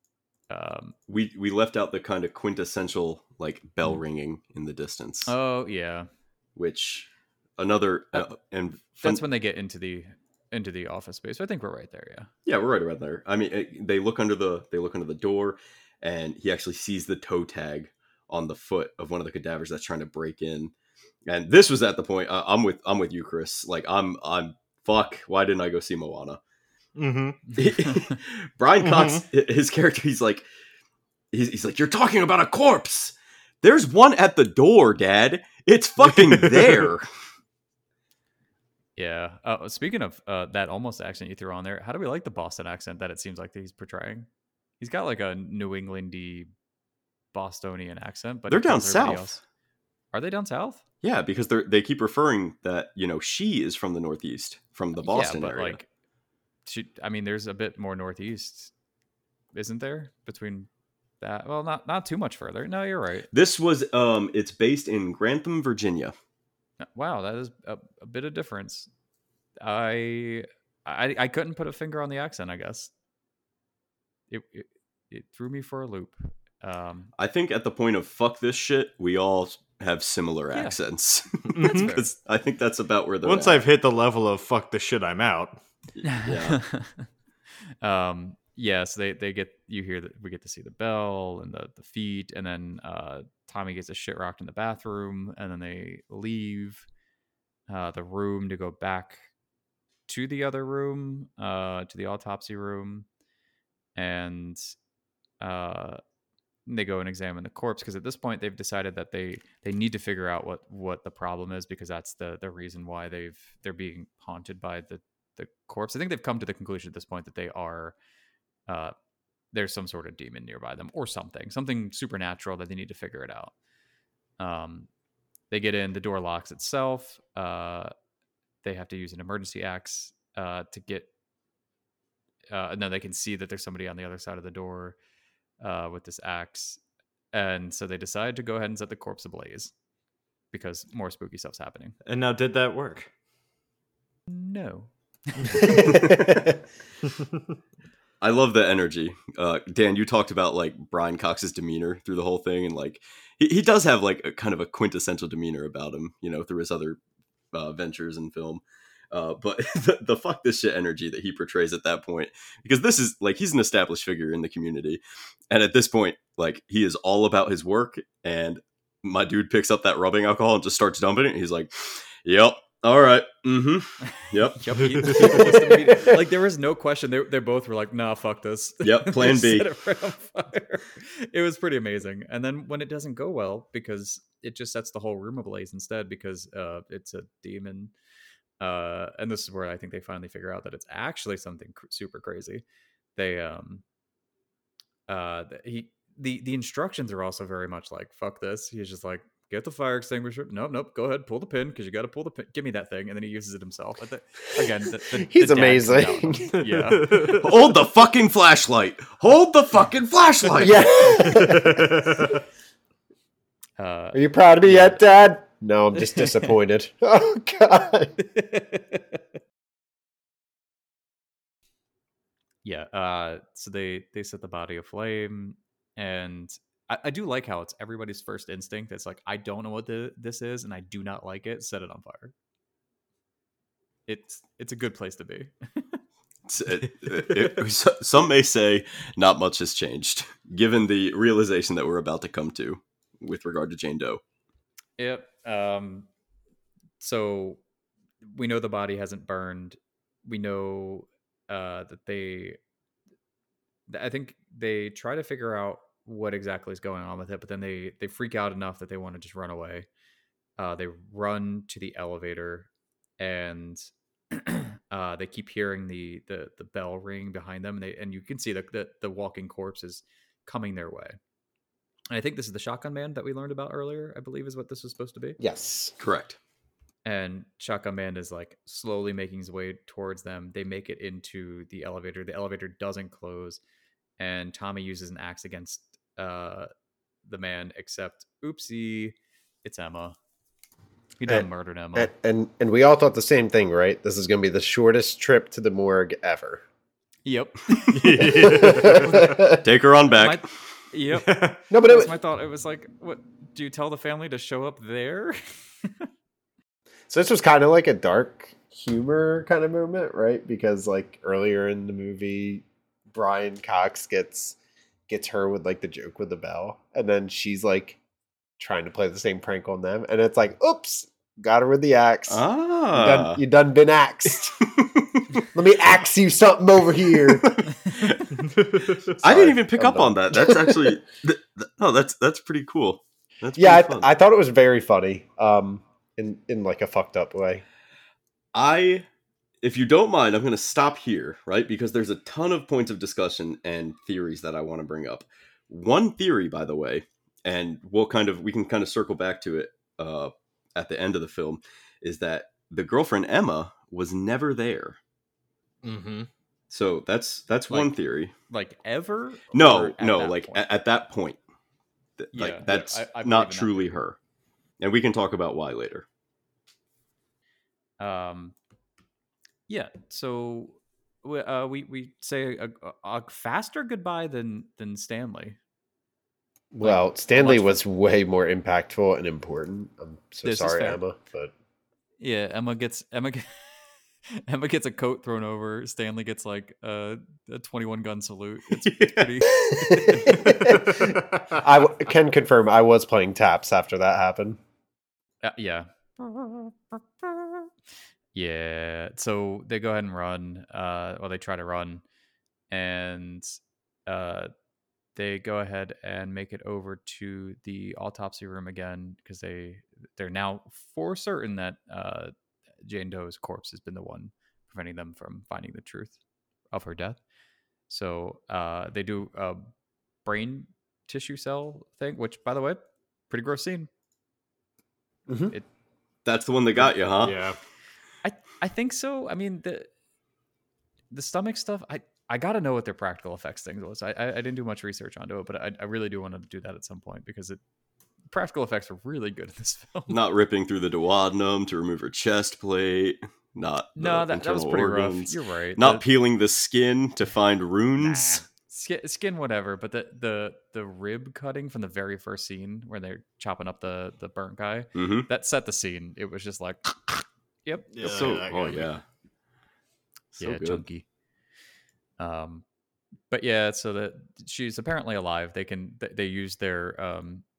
We left out the kind of quintessential like bell ringing in the distance. Oh yeah, which another and that's when they get into the office space. I think we're right there. Yeah, we're right around there. I mean, they look under the door, and he actually sees the toe tag on the foot of one of the cadavers that's trying to break in. And this was at the point I'm with you, Chris. Like I'm fuck. Why didn't I go see Moana? Mm-hmm. Brian Cox, his character, he's like, you're talking about a corpse. There's one at the door, Dad. It's fucking there. Yeah. Speaking of that almost accent you threw on there, how do we like the Boston accent that it seems like he's portraying? He's got like a New Englandy Bostonian accent, but they're down south. Are they down south? Yeah, because they keep referring that she is from the Northeast, from the Boston area. Like, there's a bit more Northeast, isn't there? Between that, well, not too much further. No, you're right. This was it's based in Grantham, Virginia. Wow, that is a bit of difference. I couldn't put a finger on the accent. I guess it threw me for a loop. I think at the point of fuck this shit, we all have similar accents. That's I think that's about where they're Once at. I've hit the level of fuck this shit, I'm out. Yeah. So they get, you hear that we get to see the bell and the feet, and then Tommy gets a shit rocked in the bathroom, and then they leave the room to go back to the other room, to the autopsy room, and they go and examine the corpse, because at this point they've decided that they need to figure out what the problem is, because that's the reason why they're being haunted by the corpse. I think they've come to the conclusion at this point that they are there's some sort of demon nearby them, or something supernatural that they need to figure it out. They get in, the door locks itself. They have to use an emergency axe to get and then they can see that there's somebody on the other side of the door with this axe, and so they decide to go ahead and set the corpse ablaze because more spooky stuff's happening. And now, did that work? No. I love the energy. Dan, you talked about like Brian Cox's demeanor through the whole thing, and like he does have like a kind of a quintessential demeanor about him, through his other ventures in film. But the fuck this shit energy that he portrays at that point, because this is like, he's an established figure in the community, and at this point, like, he is all about his work. And my dude picks up that rubbing alcohol and just starts dumping it. And he's like, "Yep, all right, yep." Yep. Like, there was no question. They both were like, "Nah, fuck this." Yep, plan B. Set it right on fire. It was pretty amazing. And then when it doesn't go well, because it just sets the whole room ablaze instead, because it's a demon. And this is where I think they finally figure out that it's actually something super crazy. They the instructions are also very much like, fuck this. He's just like, get the fire extinguisher. Nope, go ahead, pull the pin, because you got to pull the pin. Give me that thing. And then he uses it himself. He's amazing. Yeah. Hold the fucking flashlight. Yeah. Are you proud of me yet, Dad? No, I'm just disappointed. Oh, God. Yeah. So they set the body aflame, and I do like how it's everybody's first instinct. It's like, I don't know what this is, and I do not like it. Set it on fire. It's a good place to be. Some may say not much has changed, given the realization that we're about to come to with regard to Jane Doe. Yep. So we know the body hasn't burned. We know that I think they try to figure out what exactly is going on with it, but then they freak out enough that they want to just run away. They run to the elevator, and they keep hearing the bell ring behind them, and you can see that the walking corpse is coming their way. And I think this is the Shotgun Man that we learned about earlier, I believe is what this was supposed to be. Yes. Correct. And Shotgun Man is like slowly making his way towards them. They make it into the elevator. The elevator doesn't close, and Tommy uses an axe against the man, except oopsie, it's Emma. He done murdered Emma. And we all thought the same thing, right? This is going to be the shortest trip to the morgue ever. Yep. Take her on back. Yep. No, but That's my thought. It was like, what? Do you tell the family to show up there? so this was kind of like a dark humor kind of moment, right? Because like earlier in the movie, Brian Cox gets her with like the joke with the bell, and then she's like trying to play the same prank on them, and it's like, oops, got her with the axe. You done been axed. Let me axe you something over here. I didn't even pick up on that. That's actually no, that's pretty cool. That's yeah, fun. I thought it was very funny. In like a fucked up way. If you don't mind, I'm going to stop here, right? Because there's a ton of points of discussion and theories that I want to bring up. One theory, by the way, and we can kind of circle back to it at the end of the film, is that the girlfriend Emma was never there. Mm-hmm. So that's one theory. Like ever? No, like at that point. Yeah, like that's I not truly her. And we can talk about why later. Yeah. So we say a faster goodbye than Stanley. Well, Stanley was way more impactful and important. I'm so sorry, Emma, but yeah, Emma gets a coat thrown over. Stanley gets like a 21 gun salute. It's pretty. I can confirm I was playing taps after that happened. Yeah. Yeah. So they go ahead and run. They try to run, and they go ahead and make it over to the autopsy room again because they're now for certain that Jane Doe's corpse has been the one preventing them from finding the truth of her death. So they do a brain tissue cell thing, which, by the way, pretty gross scene. Mm-hmm. That's the one that got you, huh? Yeah. I think so. I mean, the stomach stuff, I got to know what their practical effects thing was. I didn't do much research onto it, but I really do want to do that at some point because practical effects are really good in this film. Not ripping through the duodenum to remove her chest plate. That was pretty organs. rough. You're right. Not peeling the skin to find runes. Nah. Skin, whatever. But the rib cutting from the very first scene where they're chopping up the burnt guy, that set the scene. It was just like, yep. Yeah, So good. Chunky. But yeah, so that she's apparently alive. They use their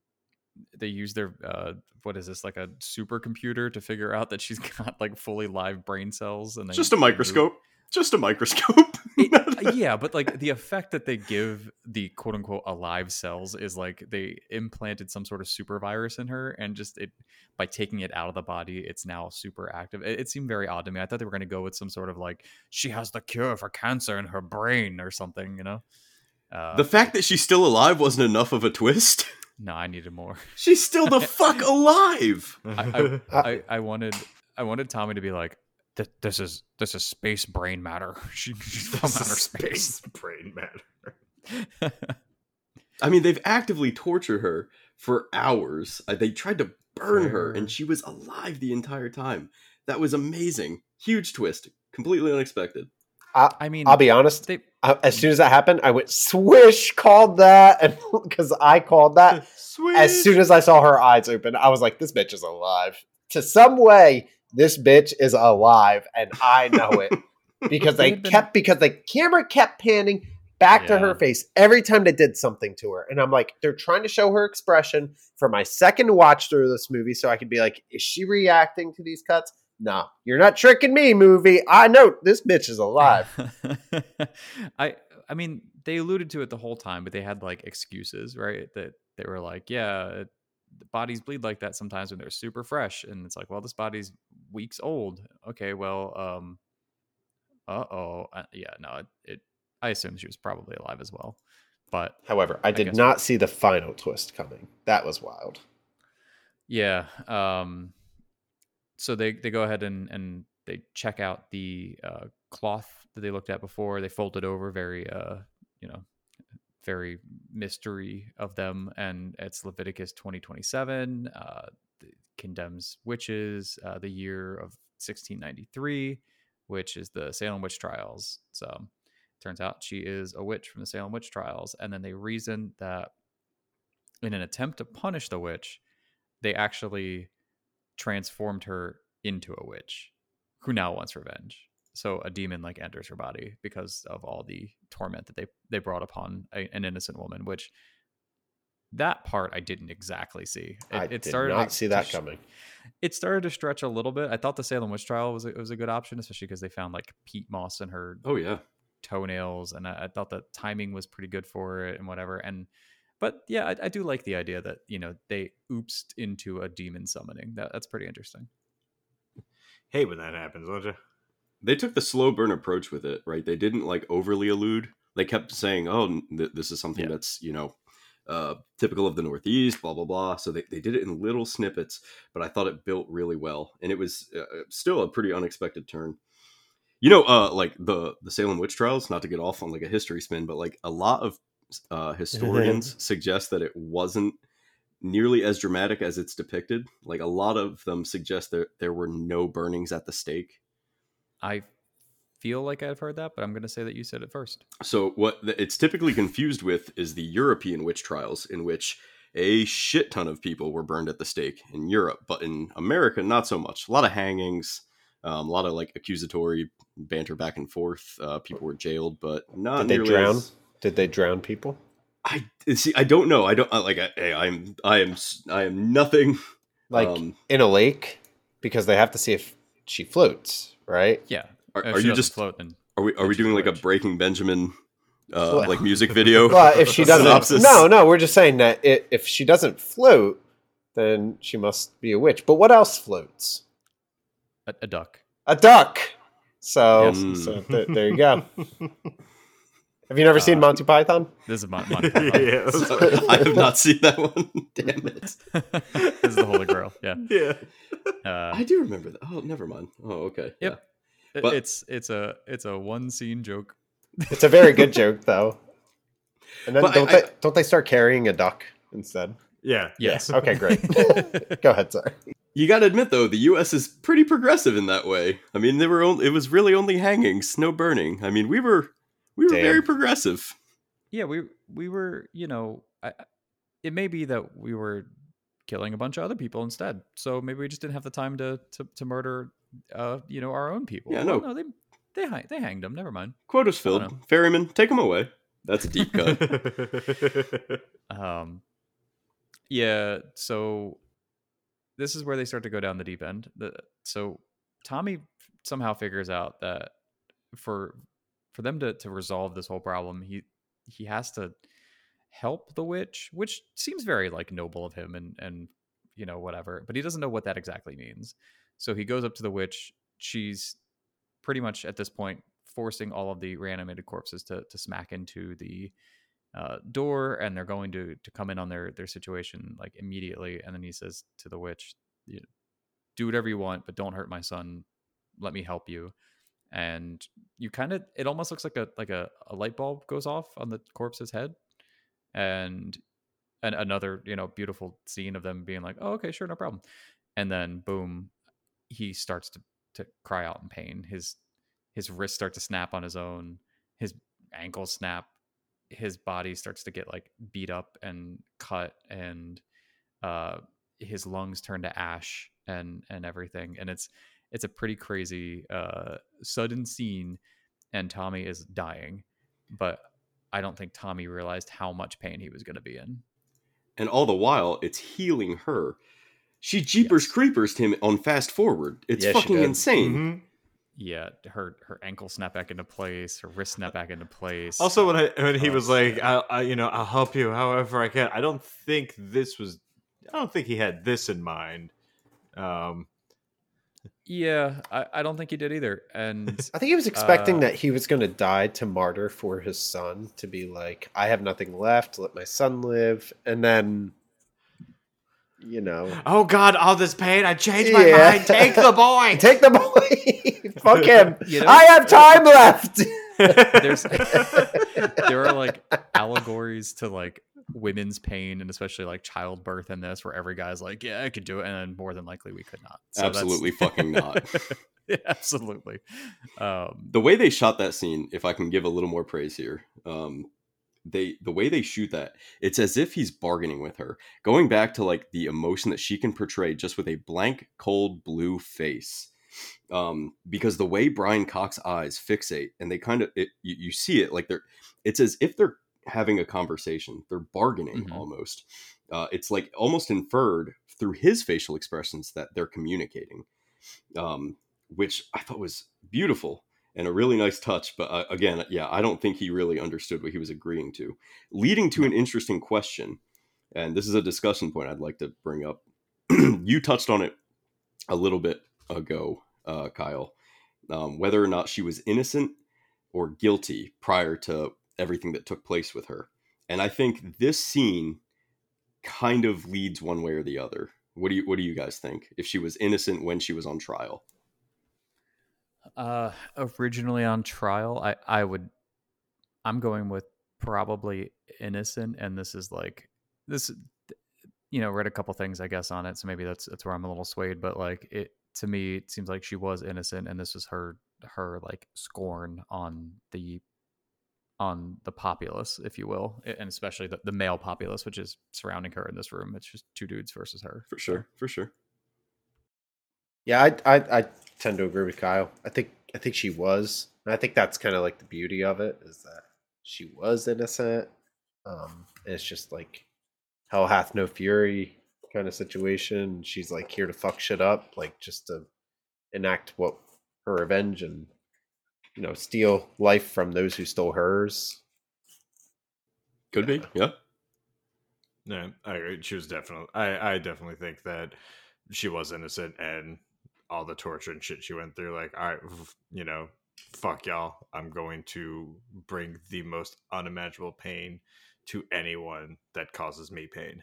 what is this, like a supercomputer to figure out that she's got like fully live brain cells, and just a microscope. Just a microscope. Yeah, but like the effect that they give the quote unquote alive cells is like they implanted some sort of super virus in her, and just by taking it out of the body, it's now super active. It seemed very odd to me. I thought they were going to go with some sort of like she has the cure for cancer in her brain or something, you know? The fact that she's still alive wasn't enough of a twist. No, I needed more. She's still the fuck alive. I wanted Tommy to be like, this is space brain matter. She's from outer space. Brain matter. I mean, they've actively tortured her for hours. They tried to burn her, and she was alive the entire time. That was amazing. Huge twist. Completely unexpected. I'll be honest. As soon as that happened, I went, swish, called that. And because I called that. Swish. As soon as I saw her eyes open, I was like, this bitch is alive. To some way, this bitch is alive. And I know it. Because the camera kept panning back to her face every time they did something to her. And I'm like, they're trying to show her expression for my second watch through this movie so I could be like, is she reacting to these cuts? No, you're not tricking me, movie. I know this bitch is alive. I mean, they alluded to it the whole time, but they had like excuses, right? That they were like, yeah, bodies bleed like that sometimes when they're super fresh. And it's like, well, this body's weeks old. Okay, well, I assume she was probably alive as well. But however, I did not see the final twist coming. That was wild. Yeah. So they go ahead and they check out the cloth that they looked at before. They fold it over, very very mystery of them, and it's Leviticus 20:27. Condemns witches. The year of 1693, which is the Salem witch trials. So turns out she is a witch from the Salem witch trials. And then they reason that in an attempt to punish the witch, they actually transformed her into a witch who now wants revenge. So a demon like enters her body because of all the torment that they brought upon an innocent woman, which that part I didn't exactly see. I did not see that coming. It started to stretch a little bit. I thought the Salem witch trial was a good option, especially because they found like peat moss in her Oh yeah. toenails, and I thought the timing was pretty good for it and whatever. But yeah, I do like the idea that, you know, they oopsed into a demon summoning. That's pretty interesting. Hey, when that happens, don't you? They took the slow burn approach with it, right? They didn't like overly allude. They kept saying, "Oh, this is something that's, you know, typical of the Northeast, blah blah blah." So they did it in little snippets, but I thought it built really well, and it was still a pretty unexpected turn. You know, like the Salem witch trials. Not to get off on like a history spin, but like a lot of historians suggest that it wasn't nearly as dramatic as it's depicted. Like a lot of them suggest that there were no burnings at the stake. I feel like I've heard that, but I'm going to say that you said it first. So what it's typically confused with is the European witch trials, in which a shit ton of people were burned at the stake in Europe, but in America, not so much. A lot of hangings, a lot of like accusatory banter back and forth. People were jailed, but not Did they nearly drown? as- Did they drown people? I see. I don't know. I don't like. I am nothing. Like in a lake, because they have to see if she floats, right? Yeah. Are If she you doesn't just float? Then Are we she's doing a like a witch. Breaking Benjamin like music video? Well, if she doesn't, Synopsis? no, we're just saying that if she doesn't float, then she must be a witch. But what else floats? a duck. A duck. So, Yes. so there you go. Have you never seen Monty Python? This is Monty Python. Yeah. I have not seen that one. Damn it! This is the Holy Grail. Yeah. Yeah. I do remember that. Oh, never mind. Oh, okay. Yep. Yeah. But- It's a one scene joke. It's a very good joke, though. And then But don't they start carrying a duck instead? Yeah. Yes. Okay, great. Go ahead, sorry. You got to admit, though, the U.S. is pretty progressive in that way. I mean, it was really only hangings, no burning. I mean, we were Damn. very progressive. Yeah, we were, you know, it may be that we were killing a bunch of other people instead. So maybe we just didn't have the time to murder, you know, our own people. Yeah, Well, no. they hanged them. Never mind. Quota's I filled. don't know. Ferryman, take them away. That's a deep cut. Yeah. So this is where they start to go down the deep end. So Tommy somehow figures out that for them to resolve this whole problem, he has to help the witch, which seems very like noble of him and you know, whatever, but he doesn't know what that exactly means. So he goes up to the witch. She's pretty much at this point forcing all of the reanimated corpses to smack into the door, and they're going to come in on their situation like immediately. And then he says to the witch, you know, do whatever you want, but don't hurt my son. Let me help you. And you kind of, it almost looks like a light bulb goes off on the corpse's head, and another, you know, beautiful scene of them being like, oh, okay, sure, no problem. And then boom, he starts to cry out in pain. His wrists start to snap on his own, his ankles snap, his body starts to get like beat up and cut, and his lungs turn to ash and everything. And it's a pretty crazy sudden scene, and Tommy is dying, but I don't think Tommy realized how much pain he was going to be in. And all the while, it's healing her. She jeepers creepers him on fast forward. It's Yeah, she fucking did. insane. Mhm. Yeah, her ankle snapped back into place, her wrist snapped back into place. Also, when he was like, yeah. I'll help you however I can. I don't think he had this in mind. Yeah, I don't think he did either. And I think he was expecting Uh, that he was going to die to martyr for his son, to be like, I have nothing left, let my son live. And then, you know, Oh God, all this pain! I changed my Yeah. mind. Take the boy. take the boy. Fuck him. You know- I have time left. there are like allegories to like women's pain, and especially like childbirth in this, where every guy's like, yeah, I could do it, and then more than likely we could not. So that's- Absolutely fucking not. Absolutely. The way they shot that scene, if I can give a little more praise here, the way they shoot that, it's as if he's bargaining with her, going back to like the emotion that she can portray just with a blank, cold blue face. Because the way Brian Cox's eyes fixate, and they kind of you see it like it's as if they're having a conversation, they're bargaining almost. It's like almost inferred through his facial expressions that they're communicating, which I thought was beautiful and a really nice touch. But again, yeah, I don't think he really understood what he was agreeing to, leading to an interesting question. And this is a discussion point I'd like to bring up. You touched on it a little bit ago, Kyle, whether or not she was innocent or guilty prior to everything that took place with her. And I think this scene kind of leads one way or the other. What do you guys think? If she was innocent when she was on trial? Originally on trial, I'm going with probably innocent, and this is like this. Read a couple things I guess on it, so maybe that's where I'm a little swayed. But like it to me, it seems like she was innocent, and this was her like scorn on the populace, if you will, and especially the male populace, which is surrounding her in this room. It's just two dudes versus her. For sure. Yeah, I tend to agree with Kyle. I think she was. And I think that's kind of like the beauty of it, is that she was innocent. And it's just like hell hath no fury kind of situation. She's like here to fuck shit up, like just to enact what her revenge and steal life from those who stole hers. Could be, yeah. No, I agree. She was definitely. I definitely think that she was innocent, and all the torture and shit she went through. Like, all right, fuck y'all. I'm going to bring the most unimaginable pain to anyone that causes me pain.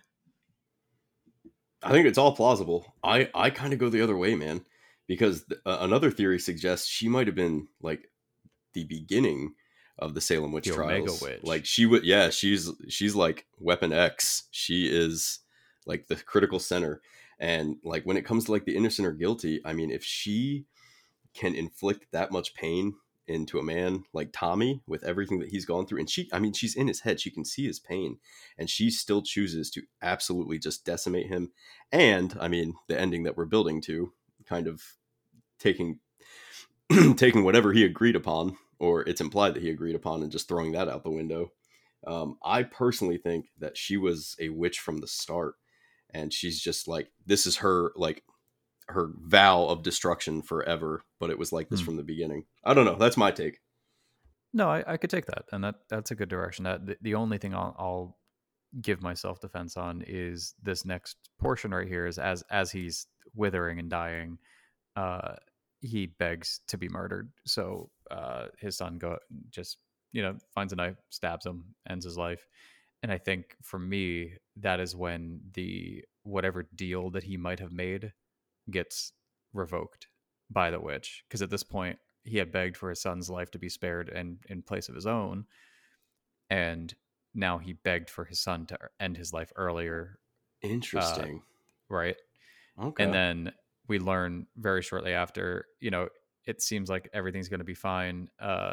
I think it's all plausible. I kind of go the other way, man, because another theory suggests she might have been like the beginning of the Salem witch trials. Omega witch. Like she would, yeah, she's like Weapon X. She is like the critical center. And like when it comes to like the innocent or guilty, I mean, if she can inflict that much pain into a man like Tommy with everything that he's gone through, and she's in his head, she can see his pain, and she still chooses to absolutely just decimate him. And I mean, the ending that we're building to, kind of taking whatever he agreed upon, or it's implied that he agreed upon, and just throwing that out the window. I personally think that she was a witch from the start, and she's just like, this is her vow of destruction forever, but it was like this from the beginning. I don't know. That's my take. No, I could take that, and that's a good direction. That the only thing I'll give myself defense on is this next portion right here. Is as he's withering and dying, he begs to be murdered. So his son finds a knife, stabs him, ends his life. And I think for me, that is when the whatever deal that he might have made gets revoked by the witch, because at this point he had begged for his son's life to be spared and in place of his own, and now he begged for his son to end his life earlier. Interesting. Right. Okay. And then we learn very shortly after, it seems like everything's going to be fine.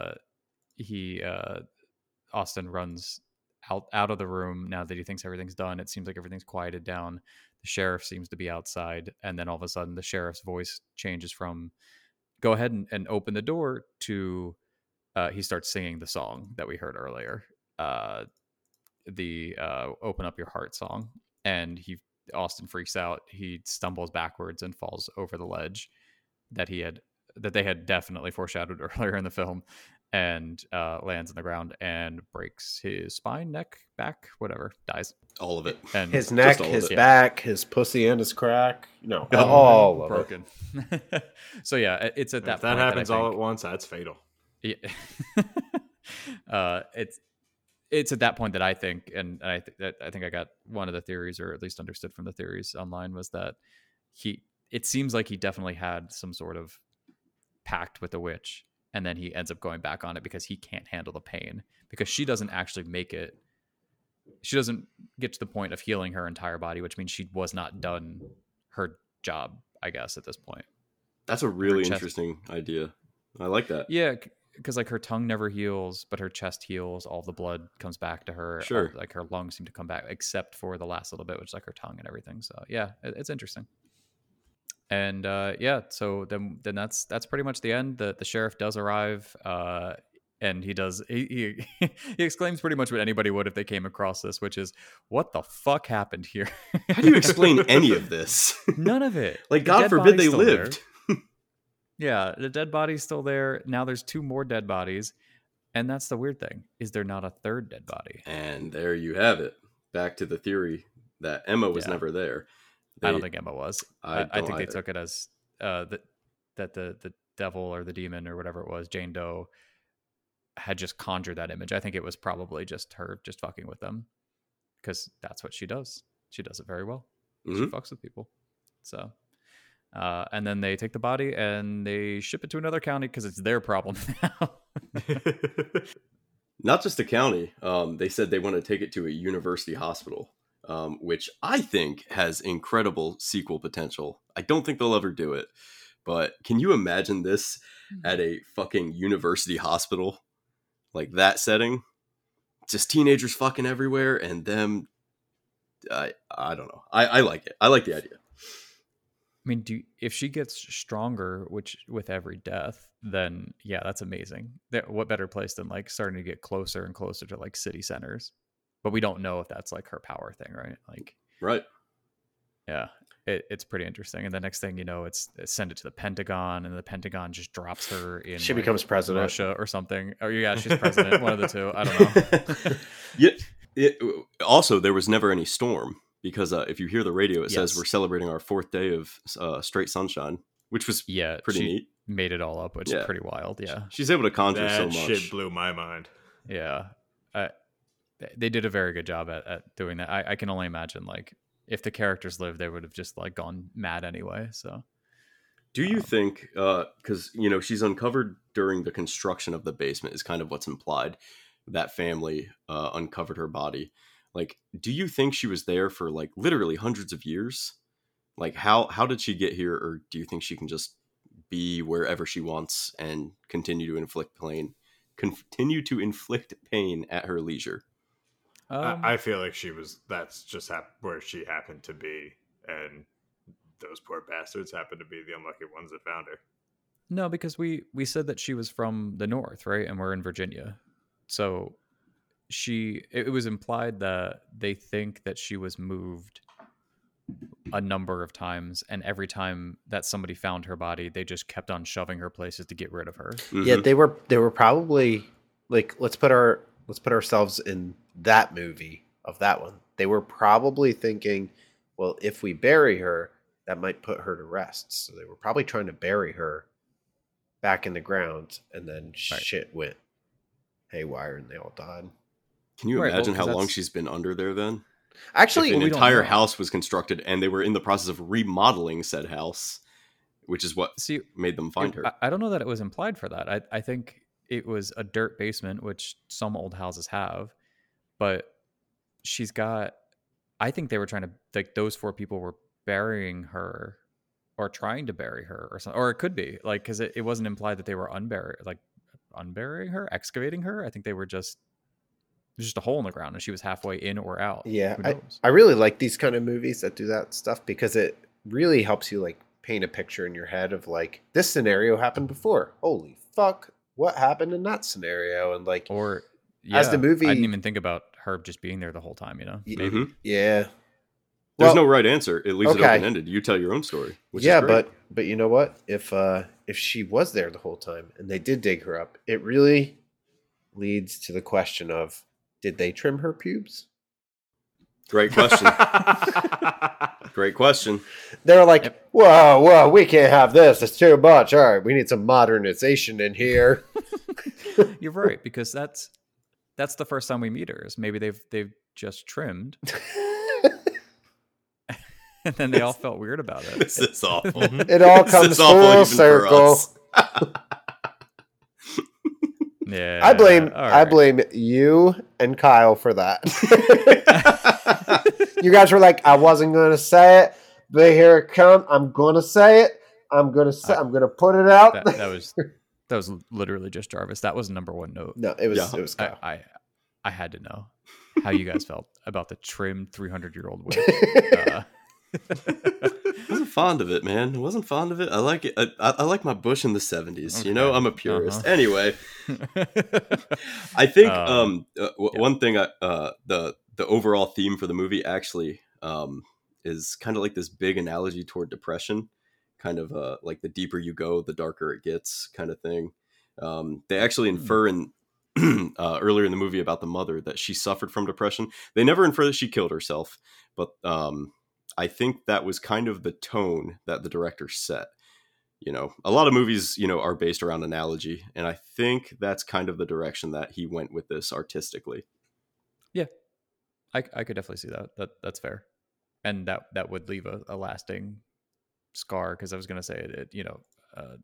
Austin runs out of the room now that he thinks everything's done. It seems like everything's quieted down. The sheriff seems to be outside, and then all of a sudden the sheriff's voice changes from go ahead and open the door to he starts singing the song that we heard earlier, the Open Up Your Heart song. And Austin freaks out. He stumbles backwards and falls over the ledge that they had definitely foreshadowed earlier in the film, and lands on the ground and breaks his spine, neck, back, whatever, dies. All of it. And his neck, his back, his pussy, and his crack. No, all of broken. It. So yeah, it's at that if point that happens all at once, that's fatal. Yeah. It's at that point that I think, and I think I got one of the theories, or at least understood from the theories online, was that it seems like he definitely had some sort of pact with the witch, and then he ends up going back on it because he can't handle the pain, because she doesn't actually make it. She doesn't get to the point of healing her entire body, which means she was not done her job, I guess, at this point. That's a really chest- interesting idea. I like that. Yeah, because like her tongue never heals, but her chest heals. All the blood comes back to her. Sure. Like her lungs seem to come back, except for the last little bit, which is like her tongue and everything. So yeah, it's interesting. And yeah, so then that's pretty much the end. The sheriff does arrive, and he exclaims pretty much what anybody would if they came across this, which is, "What the fuck happened here?" How do you explain any of this? None of it. Like, The God dead forbid body's they still lived. there. Yeah, the dead body's still there. Now there's 2 more dead bodies. And that's the weird thing. Is there not a 3rd dead body? And there you have it. Back to the theory that Emma was Yeah. never there. I don't think Emma was. I don't think they either. took it as that the devil or the demon or whatever it was, Jane Doe, had just conjured that image. I think it was probably just her just fucking with them, because that's what she does. She does it very well. She Mhm. fucks with people. So, and then they take the body and they ship it to another county because it's their problem now. Not just a county. They said they want to take it to a university hospital, which I think has incredible sequel potential. I don't think they'll ever do it, but can you imagine this at a fucking university hospital? Like that setting? Just teenagers fucking everywhere and them... I don't know. I like it. I like the idea. I mean, if she gets stronger, which with every death, then yeah, that's amazing. What better place than like starting to get closer and closer to like city centers? But we don't know if that's like her power thing, right? Like, Right. yeah, it's pretty interesting. And the next thing you know, it's send it to the Pentagon, and the Pentagon just drops her in. She like, becomes president. Russia or something. Oh yeah, she's president. One of the two. I don't know. Yeah. Also, there was never any storm. Because if you hear the radio, it says Yes. we're celebrating our 4th day of straight sunshine, which was Yeah, pretty she neat. made it all up, which Yeah. is pretty wild. Yeah, She's able to conjure so That much. shit blew my mind. yeah. They did a very good job at doing that. I can only imagine, like, if the characters lived, they would have just like gone mad anyway. So Do you think, because, you know, she's uncovered during the construction of the basement is kind of what's implied, that family uncovered her body. Like, do you think she was there for like literally hundreds of years? Like, how did she get here? Or do you think she can just be wherever she wants and continue to inflict pain at her leisure? I feel like that's just where she happened to be, and those poor bastards happened to be the unlucky ones that found her. no, because we said that she was from the north, right? And we're in Virginia, so it was implied that they think that she was moved a number of times, and every time that somebody found her body, they just kept on shoving her places to get rid of her. Yeah, they were probably like, let's put ourselves in that movie of that one. They were probably thinking, well, if we bury her, that might put her to rest. So they were probably trying to bury her back in the ground, and then shit went haywire and they all died. Can you Right, imagine well, 'cause how long that's- she's been under there then? Actually, If an we don't entire know. house was constructed and they were in the process of remodeling said house, which is what See, made them find her. I don't know that it was implied for that. I think it was a dirt basement, which some old houses have, but she's got. I think they were trying to, like, those 4 people were burying her, or trying to bury her, or something. Or it could be like, because it wasn't implied that they were unburying her, excavating her. I think they were just. There's just a hole in the ground, and she was halfway in or out. yeah, Who knows? I really like these kind of movies that do that stuff, because it really helps you like paint a picture in your head of like, this scenario happened before. Holy fuck, what happened in that scenario? And like, Or as the movie- I didn't even think about her just being there the whole time. You know, Y- maybe. Mhm. yeah, There's well- no right answer. It leaves it Okay. open ended. You tell your own story. Which yeah, is great. but you know what? If she was there the whole time and they did dig her up, it really leads to the question of, did they trim her pubes? Great question. Great question. They're like, whoa, we can't have this. It's too much. All right, we need some modernization in here. You're right, because that's the first time we meet her. Is maybe they've just trimmed, and then they all felt weird about it. This is awful. It all This comes is awful full even for circle. us. Yeah, I blame all right. I blame you and Kyle for that. You guys were like, I wasn't going to say it, but here it comes. I'm going to say it. I'm gonna put it out. That was literally just Jarvis. That was number one note. No, it was Yeah. it was Kyle. I had to know how you guys felt about the trimmed 300-year-old witch. I wasn't fond of it, man. I wasn't fond of it. I like it. I like my bush in the 70s. You know, Okay. I'm a purist. Uh-huh. Anyway, I think Yeah. one thing the overall theme for the movie actually is kind of like this big analogy toward depression, kind of like the deeper you go, the darker it gets, kind of thing. They actually infer in earlier in the movie about the mother that she suffered from depression. They never infer that she killed herself, but I think that was kind of the tone that the director set. You know, a lot of movies, you know, are based around analogy, and I think that's kind of the direction that he went with this artistically. Yeah, I could definitely see that. That's fair, and that would leave a lasting scar, because I was gonna say it. You know,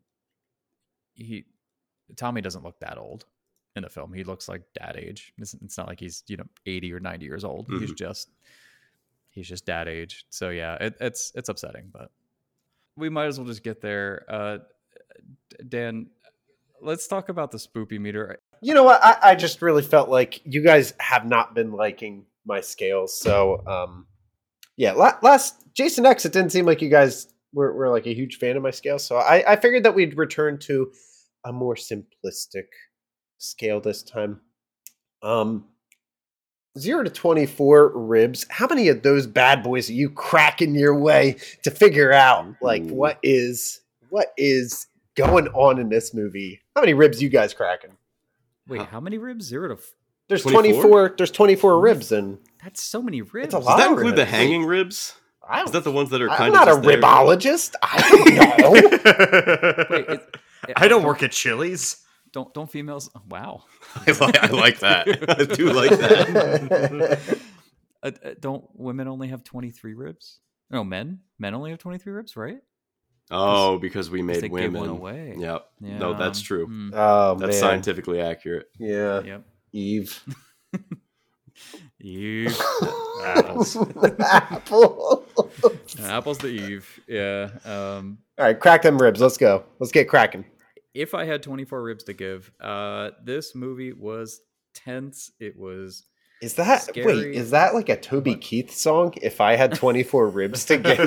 Tommy doesn't look that old in the film. He looks like dad age. It's not like he's 80 or 90 years old. Mhm. He's just dad age. So yeah, it's upsetting, but we might as well just get there. Dan, let's talk about the spoopy meter. You know what? I just really felt like you guys have not been liking my scales. So, yeah, last Jason X, it didn't seem like you guys were like a huge fan of my scale. So I figured that we'd return to a more simplistic scale this time. 0 to 24 ribs. How many of those bad boys are you cracking your way to figure out? Like, Ooh. what is going on in this movie? How many ribs you guys cracking? Wait, how many ribs? 0 to There's 24? 24. There's 24 ribs, and that's so many ribs. a Does lot that of include the ribs. hanging ribs? Is that the ones that are I'm kind not of a just there? ribologist. I don't know. Wait, I don't work at Chili's. Don't females? Oh, wow. I like that. I do like that. Don't women only have 23 ribs? No, men only have 23 ribs, right? Oh, because we 'Cause made they women. gave one away. Yep. Yeah. No, that's true. Oh, That's man. scientifically accurate. Yeah. Yep. Eve. Eve. Apples. Apple. Apples to Eve. Yeah. All right, crack them ribs. Let's go. Let's get cracking. If I had 24 ribs to give, this movie was tense. It was Is that Scary. Is that like a Toby Keith song? If I had 24 ribs to give.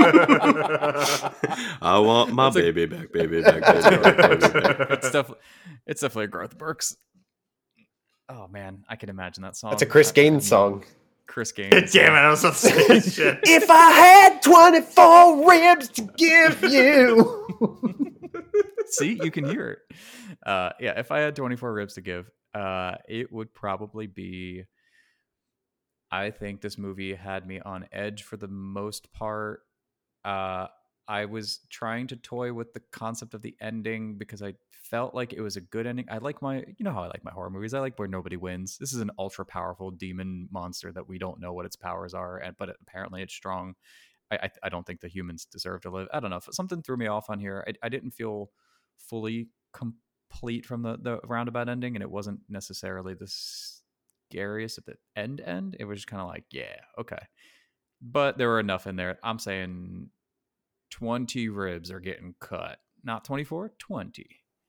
I want my That's a- baby back, baby back, baby back, baby back. it's definitely a Garth Brooks. Oh man, I can imagine that song. That's a Chris Gaines song. Chris Gaines. Damn it, I was about to say this shit. If I had 24 ribs to give you. See, you can hear it. Yeah, if I had 24 ribs to give, it would probably be. I think this movie had me on edge for the most part. I was trying to toy with the concept of the ending because I felt like it was a good ending. I like how I like my horror movies. I like where nobody wins. This is an ultra powerful demon monster that we don't know what its powers are, but apparently it's strong. I don't think the humans deserve to live. I don't know. Something threw me off on here. I didn't feel fully complete from the roundabout ending, and it wasn't necessarily the scariest at the end. It was just kind of like, yeah, okay. But there were enough in there. I'm saying 20 ribs are getting cut. Not 24, 20.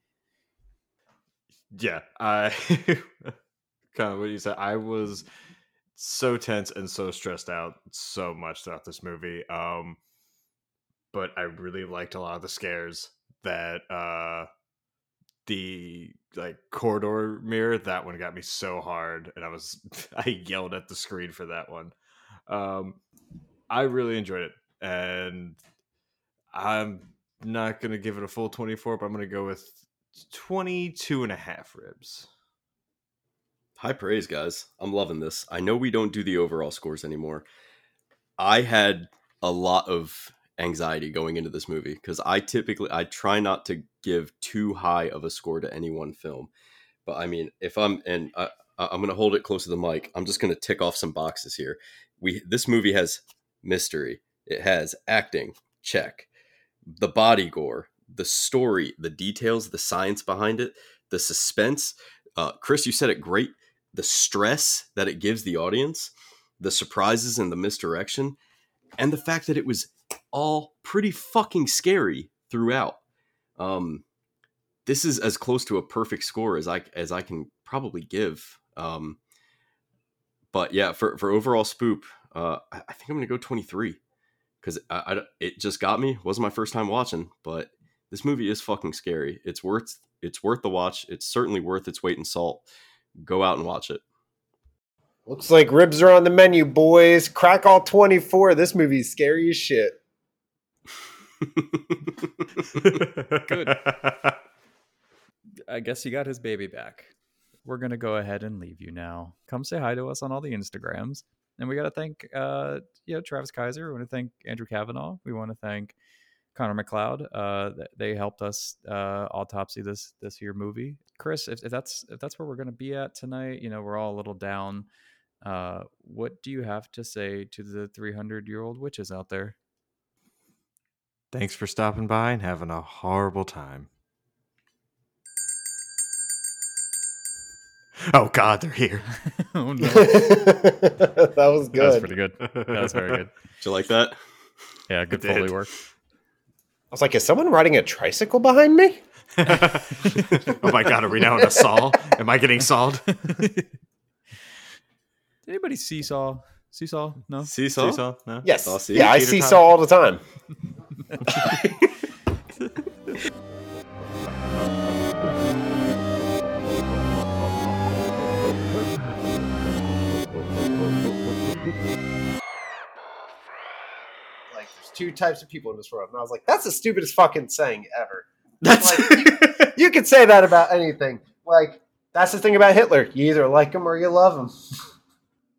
Yeah, I kind of what you said. I was so tense and so stressed out so much throughout this movie. But I really liked a lot of the scares that the like corridor mirror, that one got me so hard, and I yelled at the screen for that one. I really enjoyed it, and I'm not gonna give it a full 24, but I'm gonna go with 22 and a half ribs. High praise, guys. I'm loving this. I know we don't do the overall scores anymore. I had a lot of anxiety going into this movie because I try not to give too high of a score to any one film. But I mean, I'm going to hold it close to the mic. I'm just going to tick off some boxes here. This movie has mystery. It has acting, check. The body gore, the story, the details, the science behind it, the suspense. Chris, you said it great. The stress that it gives the audience, the surprises and the misdirection, and the fact that it was all pretty fucking scary throughout. This is as close to a perfect score as I can probably give. But yeah, for overall spoop, I think I'm gonna go 23 because it just got me. Wasn't my first time watching, but this movie is fucking scary. It's worth the watch. It's certainly worth its weight in salt. Go out and watch it. Looks like ribs are on the menu, boys. Crack all 24. This movie's scary as shit. Good. I guess he got his baby back. We're going to go ahead and leave you now. Come say hi to us on all the Instagrams. And we got to thank Travis Kaiser. We want to thank Andrew Kavanaugh. We want to thank Connor McLeod. They helped us autopsy this here movie. Chris, if that's where we're going to be at tonight, we're all a little down. What do you have to say to the 300-year-old witches out there? Thanks for stopping by and having a horrible time. Oh God, they're here. Oh no. That was good. That was pretty good. That was very good. Did you like that? Yeah, good I did. Foley work. I was like, is someone riding a tricycle behind me? Oh my God, are we now in a saw? Am I getting sawed? Did anybody seesaw? Seesaw? No? Seesaw? Seesaw? No? Yes. Saw seat? Yeah, I Peter seesaw Pan. all the time. Like, there's two types of people in this world. And I was like, that's the stupidest fucking saying ever. That's Like, you could say that about anything. Like, that's the thing about Hitler. You either like him or you love him.